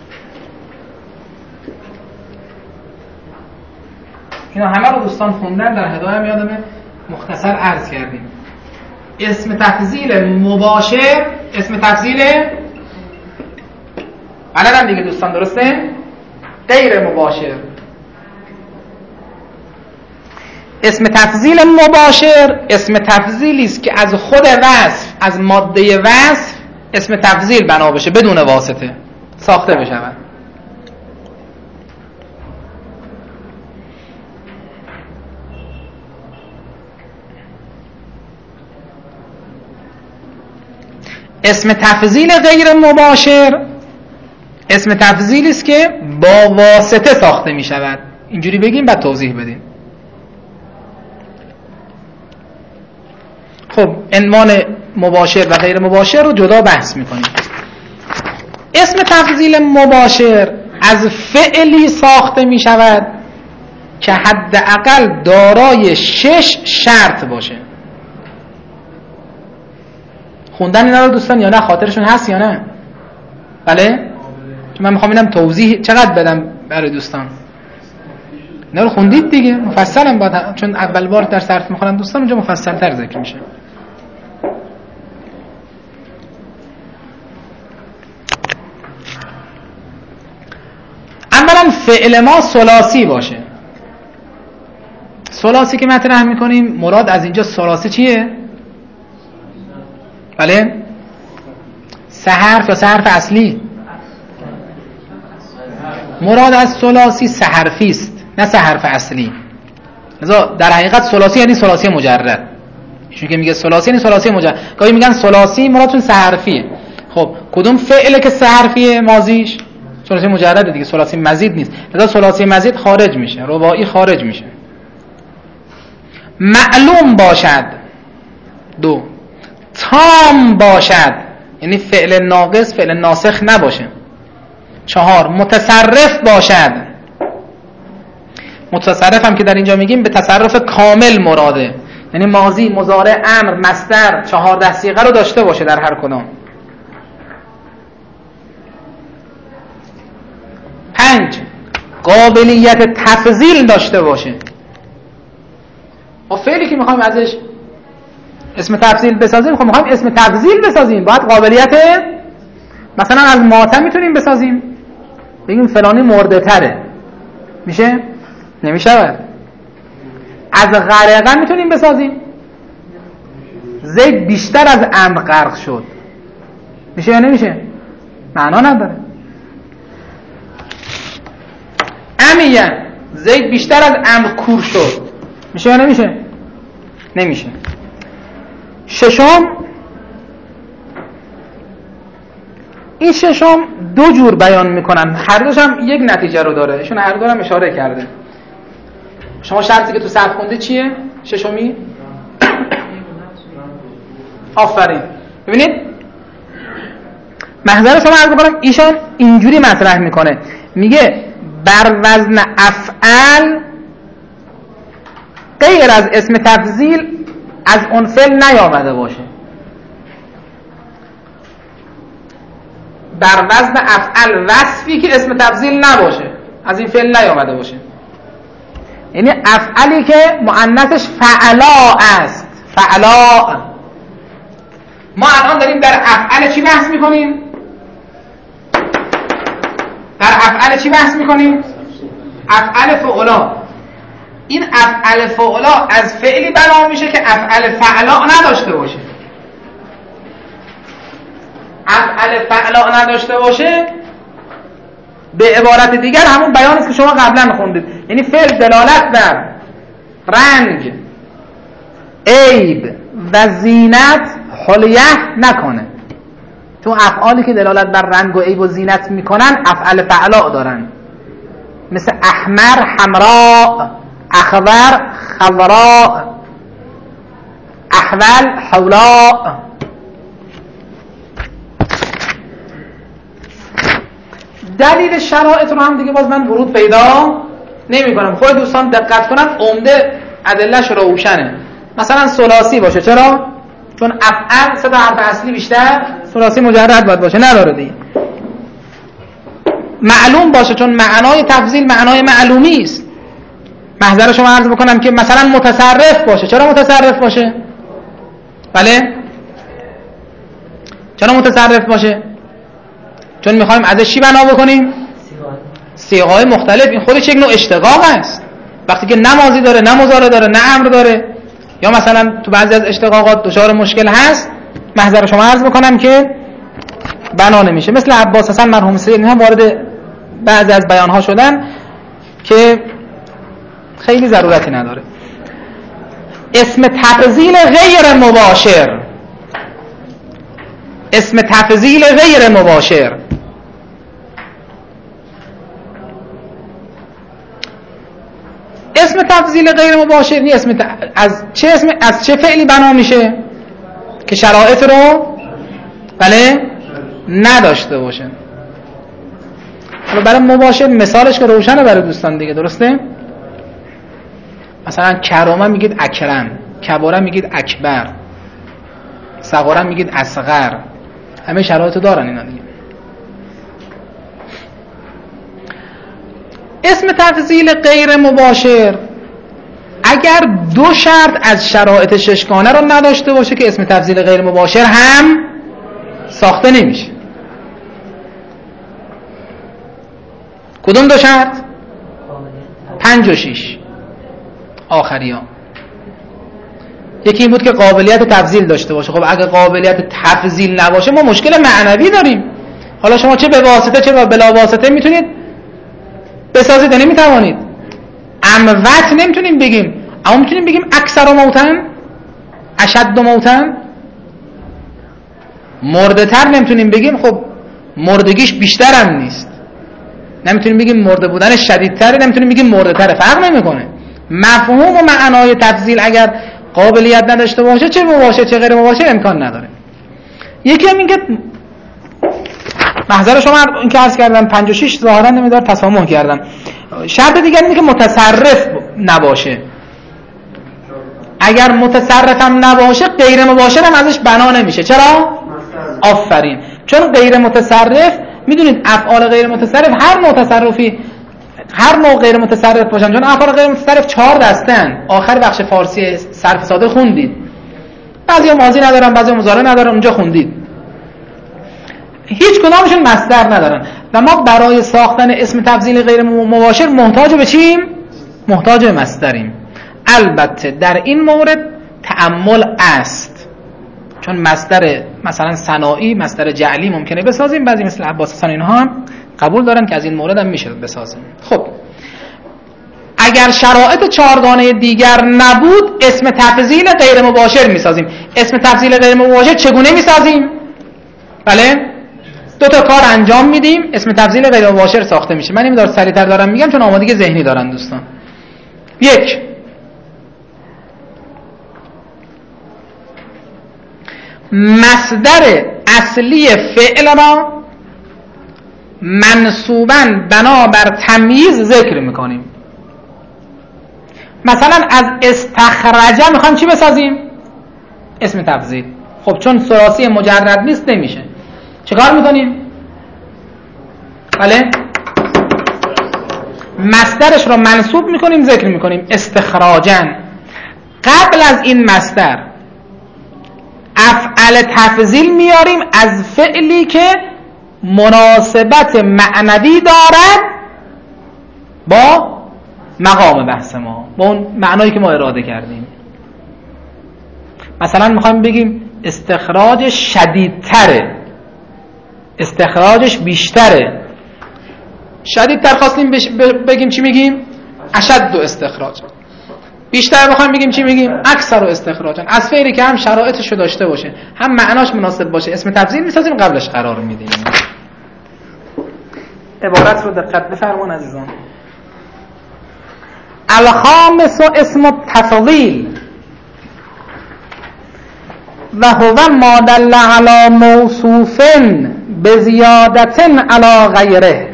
اینا همه رو دوستان خوندن، در هدایا هم یادمه مختصر عرض کردیم. اسم تفضیل مباشر، اسم تفضیل علم دیگه دوستان، درسته؟ غیر مباشر. اسم تفضیل مباشر اسم تفضیلی است که از خود وصف، از ماده وصف اسم تفضیل بنا بشه، بدون واسطه ساخته بشه. اسم تفضیل غیر مباشر اسم تفضیلی است که با واسطه ساخته می شود. اینجوری بگیم بعد توضیح بدیم. خب عنوان مباشر و غیر مباشر رو جدا بحث می کنیم. اسم تفضیل مباشر از فعلی ساخته می شود که حداقل دارای 6 شرط باشه. خوندن اینا رو دوستان یا نه؟ خاطرشون هست یا نه؟ بله؟ من میخوام اینم توضیح چقدر بدم برای دوستان. اینا رو خوندید دیگه، مفصلم باید، چون اول بار در صرف میخونم دوستان اونجا مفصل تر ذکر میشه. اولا فعل ما ثلاثی باشه. ثلاثی که مطرح میکنیم، مراد از اینجا ثلاثی چیه؟ بله؟ سه حرف یا سه حرف اصلی؟ مراد از ثلاثی سه حرفی است، نه سه حرف اصلی. لذا در حقیقت ثلاثی یعنی ثلاثی مجرد. چون که میگه ثلاثی یعنی ثلاثی مجرد. گاهی میگن ثلاثی مرادشون سه حرفیه. خب کدوم فعله که سه حرفیه ماضیش؟ ثلاثی مجرد دیگه، ثلاثی مزید نیست. لذا ثلاثی مزید خارج میشه، رباعی خارج میشه. معلوم باشد. 2 تام باشد، یعنی فعل ناقص فعل ناسخ نباشه. 4 متصرف باشد. متصرف هم که در اینجا میگیم به تصرف کامل مراده، یعنی ماضی، مضارع، امر، مصدر 14 صیغه رو داشته باشه در هر کدام. 5 قابلیت تفضیل داشته باشه. و فعلی که میخوایم ازش اسم تفضیل بسازیم، خب میخوایم اسم تفضیل بسازیم، باید قابلیت، مثلا از ماتم میتونیم بسازیم، بگیم فلانی مرده تره، میشه؟ نمیشه. از غرقه میتونیم بسازیم، زید بیشتر از امر غرق شد، میشه یا نمیشه؟ معنا نداره. امیه زید بیشتر از امر کور شد، میشه یا نمیشه؟ نمیشه. 6 این 6 دو جور بیان میکنن، هر دوش هم یک نتیجه رو داره، ایشون هر دو هم اشاره کرده. شما شرطی که تو صرف خونده چیه؟ 6 آفرین. ببینید محضر شما عرض میکنم ایشان اینجوری مطرح میکنه، میگه بر وزن افعل غیر از اسم تفضیل از اون فعل نیامده باشه. بر وزن افعل وصفی که اسم تفضیل نباشه، از این فعل نیامده باشه، یعنی افعلی که مؤنثش فعلا است. فعلا ما الان داریم در افعل چی بحث میکنیم؟ در افعل چی بحث میکنیم؟ افعل فعلا. این افعل فعلا از فعلی بنا میشه که افعل فعلا نداشته باشه. افعل فعلا نداشته باشه به عبارت دیگر همون بیانی است که شما قبلا خوندید، یعنی فعل دلالت بر رنگ، عیب و زینت حلیه نکنه. تو افعالی که دلالت بر رنگ و عیب و زینت میکنن افعل فعلا دارن، مثل احمر حمراء، اخضر خضراء، احول حولاء. دلیل شرایط رو هم دیگه باز من ورود پیدا نمی کنم، خود دوستان دقت کنن عمده ادلهش روشنه. مثلا ثلاثی باشه، چرا؟ چون افعل سه تا حرف اصلی بیشتر ثلاثی مجرد باید باشه، نداره دیگه. معلوم باشه چون معنای تفضیل معنای معلومی است. محضر شما عرض بکنم که مثلا متصرف باشه، چرا متصرف باشه؟ بله؟ چرا متصرف باشه؟ چون میخوایم ازش چی بنا بکنیم؟ صیغه‌های مختلف. این خودش یک نوع اشتقاق است. وقتی که نه ماضی داره، نه مضارع داره، نه امر داره، یا مثلا تو بعضی از اشتقاقات دچار مشکل هست، محضر شما عرض بکنم که بنا نمیشه. مثل عباس حسن مرحوم سید هم وارد بعضی از بیانها شدن که خیلی ضرورتی نداره. اسم تفضیل غیر مباشر، اسم تفضیل غیر مباشر، اسم تفضیل غیر مباشر نی اسم از چه فعلی بنا میشه که شرایط رو بله نداشته باشه. حالا برای مباشر مثالش که روشنه برای دوستان دیگه، درسته؟ مثلا کرامه میگید اکرم، کباره میگید اکبر، صغاره میگید اصغر، همه شرایطو دارن اینا دیگه. اسم تفضیل غیر مباشر اگر دو شرط از شرایط ششگانه رو نداشته باشه که اسم تفضیل غیر مباشر هم ساخته نمیشه. کدوم دو شرط؟ 5 و 6 آخری ها. یکی این بود که قابلیت تفضیل داشته باشه. خب اگه قابلیت تفضیل نباشه ما مشکل معنوی داریم. حالا شما چه به واسطه چه بلا واسطه میتونید بسازید، نمیتوانید. اموت نمیتونیم بگیم، اما میتونیم بگیم اکثر موتن، اشد موتن. مرده تر نمیتونیم بگیم، خب مردگیش بیشتر هم نیست. نمیتونیم بگیم مرده بودنش شدیدتره، نمیتونیم بگیم مرده تره، فرق نمیکنه. مفهوم و معنای تفضیل اگر قابلیت نداشته باشه، چه مباشر چه غیر مباشر امکان نداره. یکی هم این که محضر شما این که عرض کردم 5 و 6 ظاهرا نمیدار تسامح کردم. شرط دیگر اینه که متصرف نباشه. اگر متصرف هم نباشه غیر مباشر هم ازش بنا نمیشه. چرا؟ آفرین. چون غیر متصرف، میدونید افعال غیر متصرف هر متصرفی هر نوع غیر متصرف باشن، چون افعال غیر متصرف 4 دستن. آخر بخش فارسی صرف ساده خوندید، بعضیا ماضی ندارن، بعضیا مضارع ندارن، اونجا خوندید. هیچ کدامشون مصدر ندارن و ما برای ساختن اسم تفضیل غیر مباشر محتاج به چیم؟ محتاج به مصدریم. البته در این مورد تأمل است، چون مصدر مثلا ثنایی، مصدر جعلی ممکنه بسازیم، بعضی مثل عباس حسن اینها هم قبول دارن که از این مورد هم میشه بسازیم. خب اگر شرایط 4 دیگر نبود اسم تفضیل غیر مباشر میسازیم. اسم تفضیل غیر مباشر چگونه میسازیم؟ بله 2 تا کار انجام میدیم، اسم تفضیل غیر مباشر ساخته میشه. من اینو سریعتر دارم میگم چون آمادگی ذهنی دارن دوستان. 1، مصدر اصلی فعل را منصوباً بنابر تمییز ذکر میکنیم. مثلا از استخرجه میخوایم چی بسازیم؟ اسم تفضیل. خب چون ثلاثی مجرد نیست نمیشه. چیکار میکنیم؟ بله، مصدرش رو منصوب میکنیم، ذکر میکنیم استخراجن. قبل از این مصدر افعل تفضیل میاریم از فعلی که مناسبت معنوی دارد با مقام بحث ما، با اون معنایی که ما اراده کردیم. مثلا میخوایم بگیم استخراج شدیدتره، استخراجش بیشتره. شدیدتر خواستیم بگیم چی میگیم؟ اشد و استخراج. بیشتر بخوایم بگیم چی میگیم؟ اکثر و استخراجن. از فعلی که هم شرایطش رو داشته باشه هم معناش مناسب باشه اسم تفضیل میسازیم، قبلش قرار میدیم. عبارت رو دقت بفرمون عزیزان. الخامس اسم التفضیل و هو ما دل علی موصوف بزیادت علی غیره.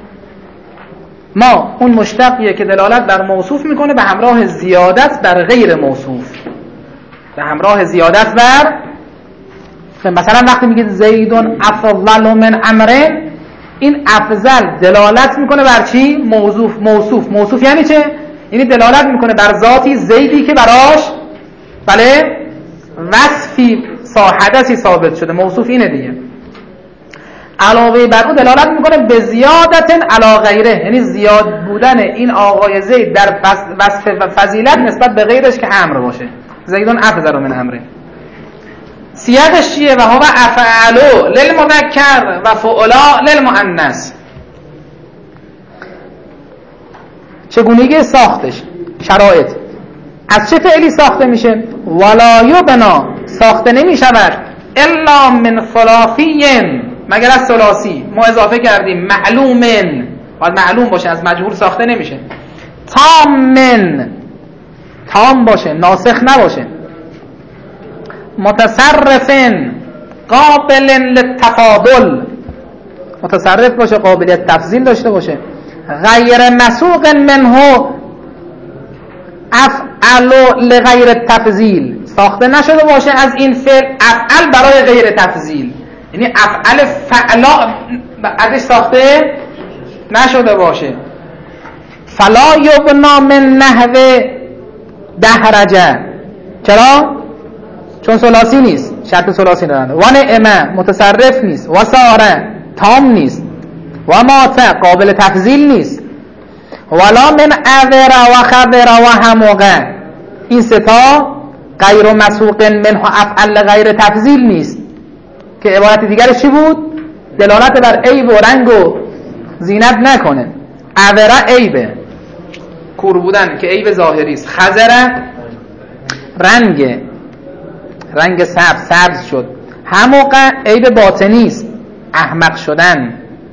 ما اون مشتقیه که دلالت بر موصوف میکنه به همراه زیادت بر غیر موصوف، به همراه زیادت بر. مثلا وقتی میگید زیدون افضل من عمرو، این افضل دلالت میکنه بر چی؟ موصوف یعنی چه؟ یعنی دلالت میکنه بر ذاتی زیدی که براش بله وصفی حدثی ثابت شده. موصوف اینه دیگه. علاوه بر اون دلالت میکنه به زیادت علی غیره، یعنی زیاد بودن این آقای زید در وصف و فضیلت نسبت به غیرش که امر باشه. زیدون افضل من عمرو. سیاقش چیه؟ و هو افعلوا للمذکر و فعلا للمؤنث. چگونگی ساختش، شرایط. از چه فعلی ساخته میشه؟ ولا یبنا، ساخته نمیشود الا من ثلاثی، مگر از ثلاثی. ما اضافه کردیم معلومن، باید معلوم باشه، از مجهول ساخته نمیشه. تامن، تام باشه، ناسخ نباشه. متصرفن، قابل للتفاضل، متصرف باشه، قابلیت تفضیل داشته باشه. غیر مسوق منه افعل لغیر تفضیل، ساخته نشده باشه از این فعل افعل برای غیر تفضیل، یعنی افعل فعلا ازش ساخته نشده باشه. فلا یبنا من نحو دهرجه، چرا؟ چون ثلاثی نیست، شرط ثلاثی نداره. و نعمه متصرف نیست، و ساره تام نیست، و مات قابل تفضیل نیست. ولا من اذر و خبر و هموقه، این ستا غیر مسوق منه افعل غیر تفضیل نیست که عبارت دیگرش چی بود؟ دلالت بر عیب و رنگ و زینت نکنه. اذر عیبه، کور بودن که عیب ظاهری است. خضر رنگ سبز شد. هموقع عیب باطنی است، احمق شدن.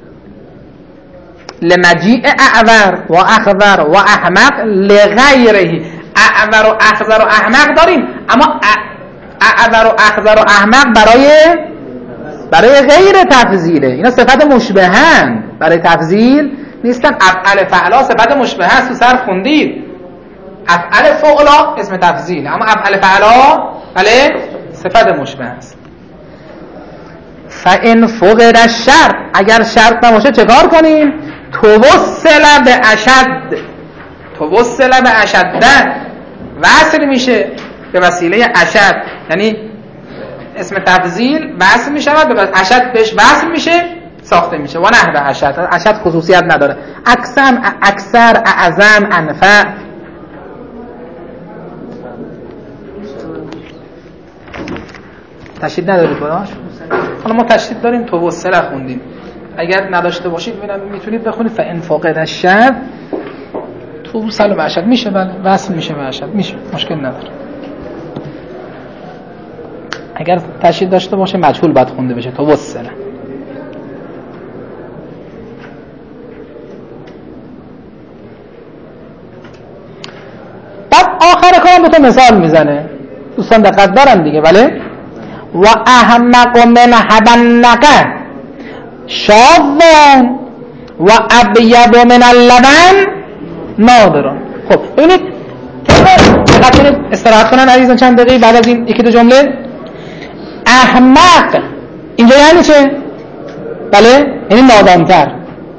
لمجیء اعور و اخضر و احمق لغیره. اعور و اخضر و احمق داریم، اما اعور و اخضر و احمق برای غیر تفضیله. اینا صفت مشبهن، برای تفضیل نیستن. افعل فعلا صفت مشبه است، تو سر خوندید. افعل فعلا اسم تفضیل، اما افعل فعلا بله صفت مشبه است. فان فقد الشرط، اگر شرط نباشه چکار کنیم؟ توصل به اشد، توصل به اشد، وصل میشه به وسیله اشد، یعنی اسم تفضیل وصل میشود به اشد، بهش وصل میشه، ساخته میشه. و نه به اشد، اشد خصوصیت نداره. اکثر اعظم انفع. تشدید ندارید براش؟ حالا ما تشدید داریم، توصل خوندیم. اگر نداشته باشید میتونید بخونید فان فاقد الشد توصل به اشد میشه، بله وصل میشه به اشد میشه، مشکل نداره. اگر تشدید داشته باشه مجهول باید خونده بشه، توصل. بعد آخر کارم 2 تا مثال میزنه، دوستان دقت دارن دیگه. بله و احمق من حبنقه شاذون و ابید من اللبن نادرون. خب ببینید فقط کنید استراحت کنن عزیزان چند دقیقه بعد از این یکی دو جمله. احمق اینجا یعنی چه؟ بله یعنی نادانتر.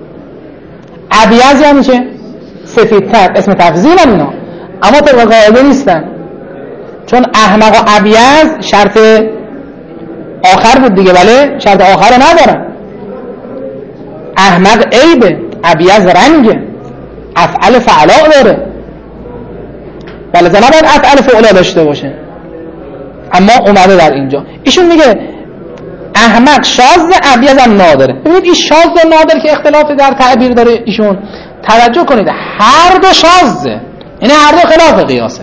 ابیض یعنی چه؟ سفیدتر. اسم تفضیل هم اینا اما طبق قاعده نیستن، چون احمق و ابیض شرط آخر بود دیگه. بله شرط آخر رو ندارن. احمق عیبه، ابیض رنگه، افعال فعلا داره. بله نباید افعال فعلا داشته باشه، اما اومده در اینجا. ایشون میگه احمق شاذ، ابیض هم نادره. ببینید این شاذ و نادر که اختلاف در تعبیر داره ایشون، توجه کنید هر دو شاذه، یعنی هر دو خلاف قیاسه.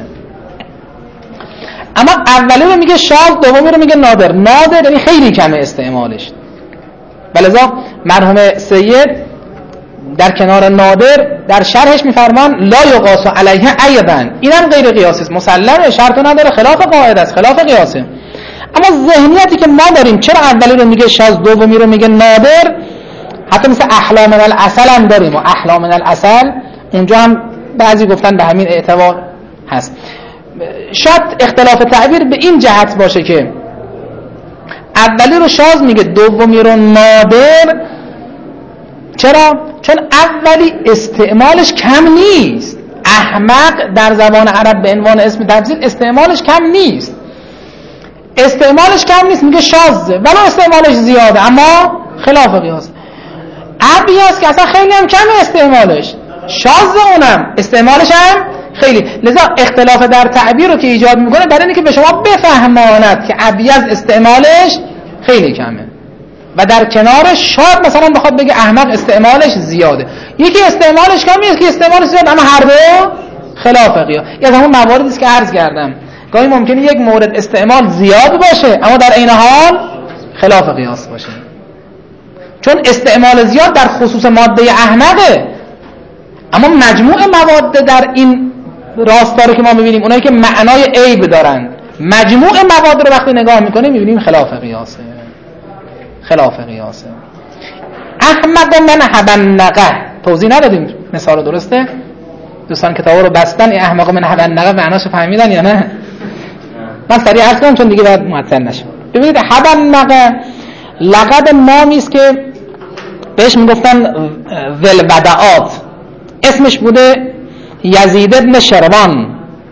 اما اولی رو میگه شاذ، دومی رو میگه نادر. نادر یعنی خیلی کمه استعمالش. ولذا مرحوم سید در کنار نادر در شرحش میفرمان لا یقاس علیه ایضا، اینم غیر قیاسی است، مسلمه، شرط نداره، خلاف قاعده است، خلاف قیاسه. اما ذهنیتی که ما داریم، چرا اولی رو میگه شاذ، دومی رو میگه نادر؟ حتی مثل احلام من العسل هم داریم و احلام من العسل اونجا هم بعضی گفتن به همین اعتبار هست. شاید اختلاف تعبیر به این جهت باشه که اولی رو شاذ میگه، دومی رو نادر. چرا؟ چون اولی استعمالش کم نیست. احمق در زبان عرب به عنوان اسم تفضیل استعمالش کم نیست، استعمالش کم نیست، میگه شاذه، ولی استعمالش زیاده اما خلاف قیاس. ابیض که اصلا خیلی هم کم استعمالش، شاذ اونم استعمالش هم خیلی. لذا اختلاف در تعبیر رو که ایجاد میکنه برای اینکه به شما بفهماند که ابیض استعمالش خیلی کمه و در کنارش شاید مثلا بخواد بگه احمق استعمالش زیاده. یکی استعمالش کم نیست، که استعمالش زیاده، اما هر دو خلاف قیاس. یه از همون مواردی است که عرض کردم گاهی ممکنه یک مورد استعمال زیاد باشه اما در عین حال خلاف قیاس باشه، چون استعمال زیاد در خصوص ماده احمقه، اما مجموع مواد در این راستا رو که ما می‌بینیم، اونایی که معنای عیب دارن، مجموع مواد رو وقتی نگاه می‌کنیم می‌بینیم خلاف قیاسه، خلاف قیاسه. احمق من حبنقه توضیح ندادیم مثال درسته؟ دوستان کتابا رو بستن. این احمق من حبنقه معناشو فهمیدن یا نه؟ من سریع عرض کنم چون دیگه بعد معطل نشه. ببینید حبنقه لقب نامی است که بهش میگفتن ولودعات. اسمش بوده یزید ابن شروان،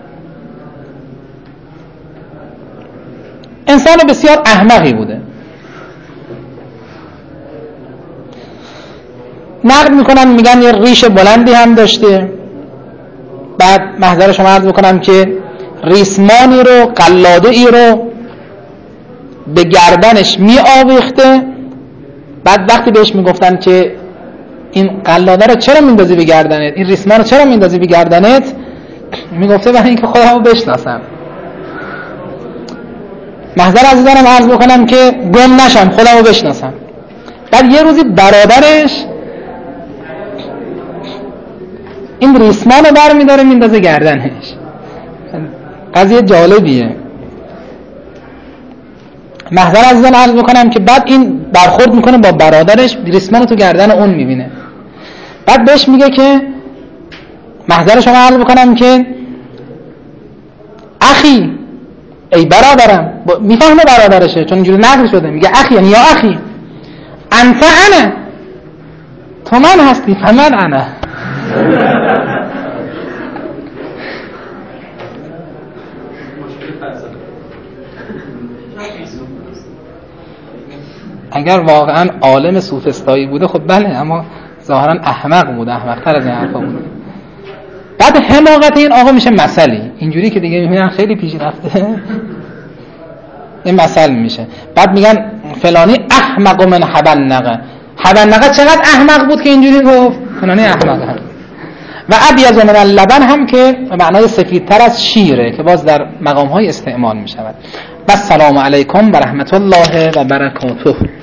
انسان بسیار احمقی بوده. نقد میکنن میگن یه ریش بلندی هم داشته. بعد محضر شما عرض بکنم که ریسمانی رو، قلاده ای رو به گردنش می آویخته. بعد وقتی بهش میگفتن که این قلاده رو چرا میندازی به گردنت، این ریسمان رو چرا میندازی به گردنت، میگفته برای اینکه خودمو بشناسم. محضر عزیزانم عرض بکنم که گم نشم، خودمو بشناسم. بعد یه روزی برادرش این ریسمان رو برمیداره میندازه گردنش. قضیه جالبیه. محضر عزیزان عرض بکنم که بعد این برخورد میکنه با برادرش، ریسمان رو تو گردن اون میبینه. بعد بهش میگه که محضر شما عرض بکنم که اخی، ای برادرم. میفهمه برادرشه چون اینجوری نقل شده، میگه اخی یعنی یا اخی، انت انا، تو من هستی، فمن انا. اگر واقعا عالم سوفسطایی بوده خب بله، اما ظاهرا احمق بوده، احمق‌تر از این حرفا بوده. بعد حماقت این آقا میشه مثلی، اینجوری که دیگه میبینن خیلی پیش رفته این مثل میشه. بعد میگن فلانی احمق من حبنقه. حبنقه چقدر احمق بود که اینجوری گفت، فلانی احمقه. و ابیض من اللبن هم که معنای سفیدتر از شیره که باز در مقام‌های استعمال میشود. و السلام علیکم و رحمت الله و برکاته.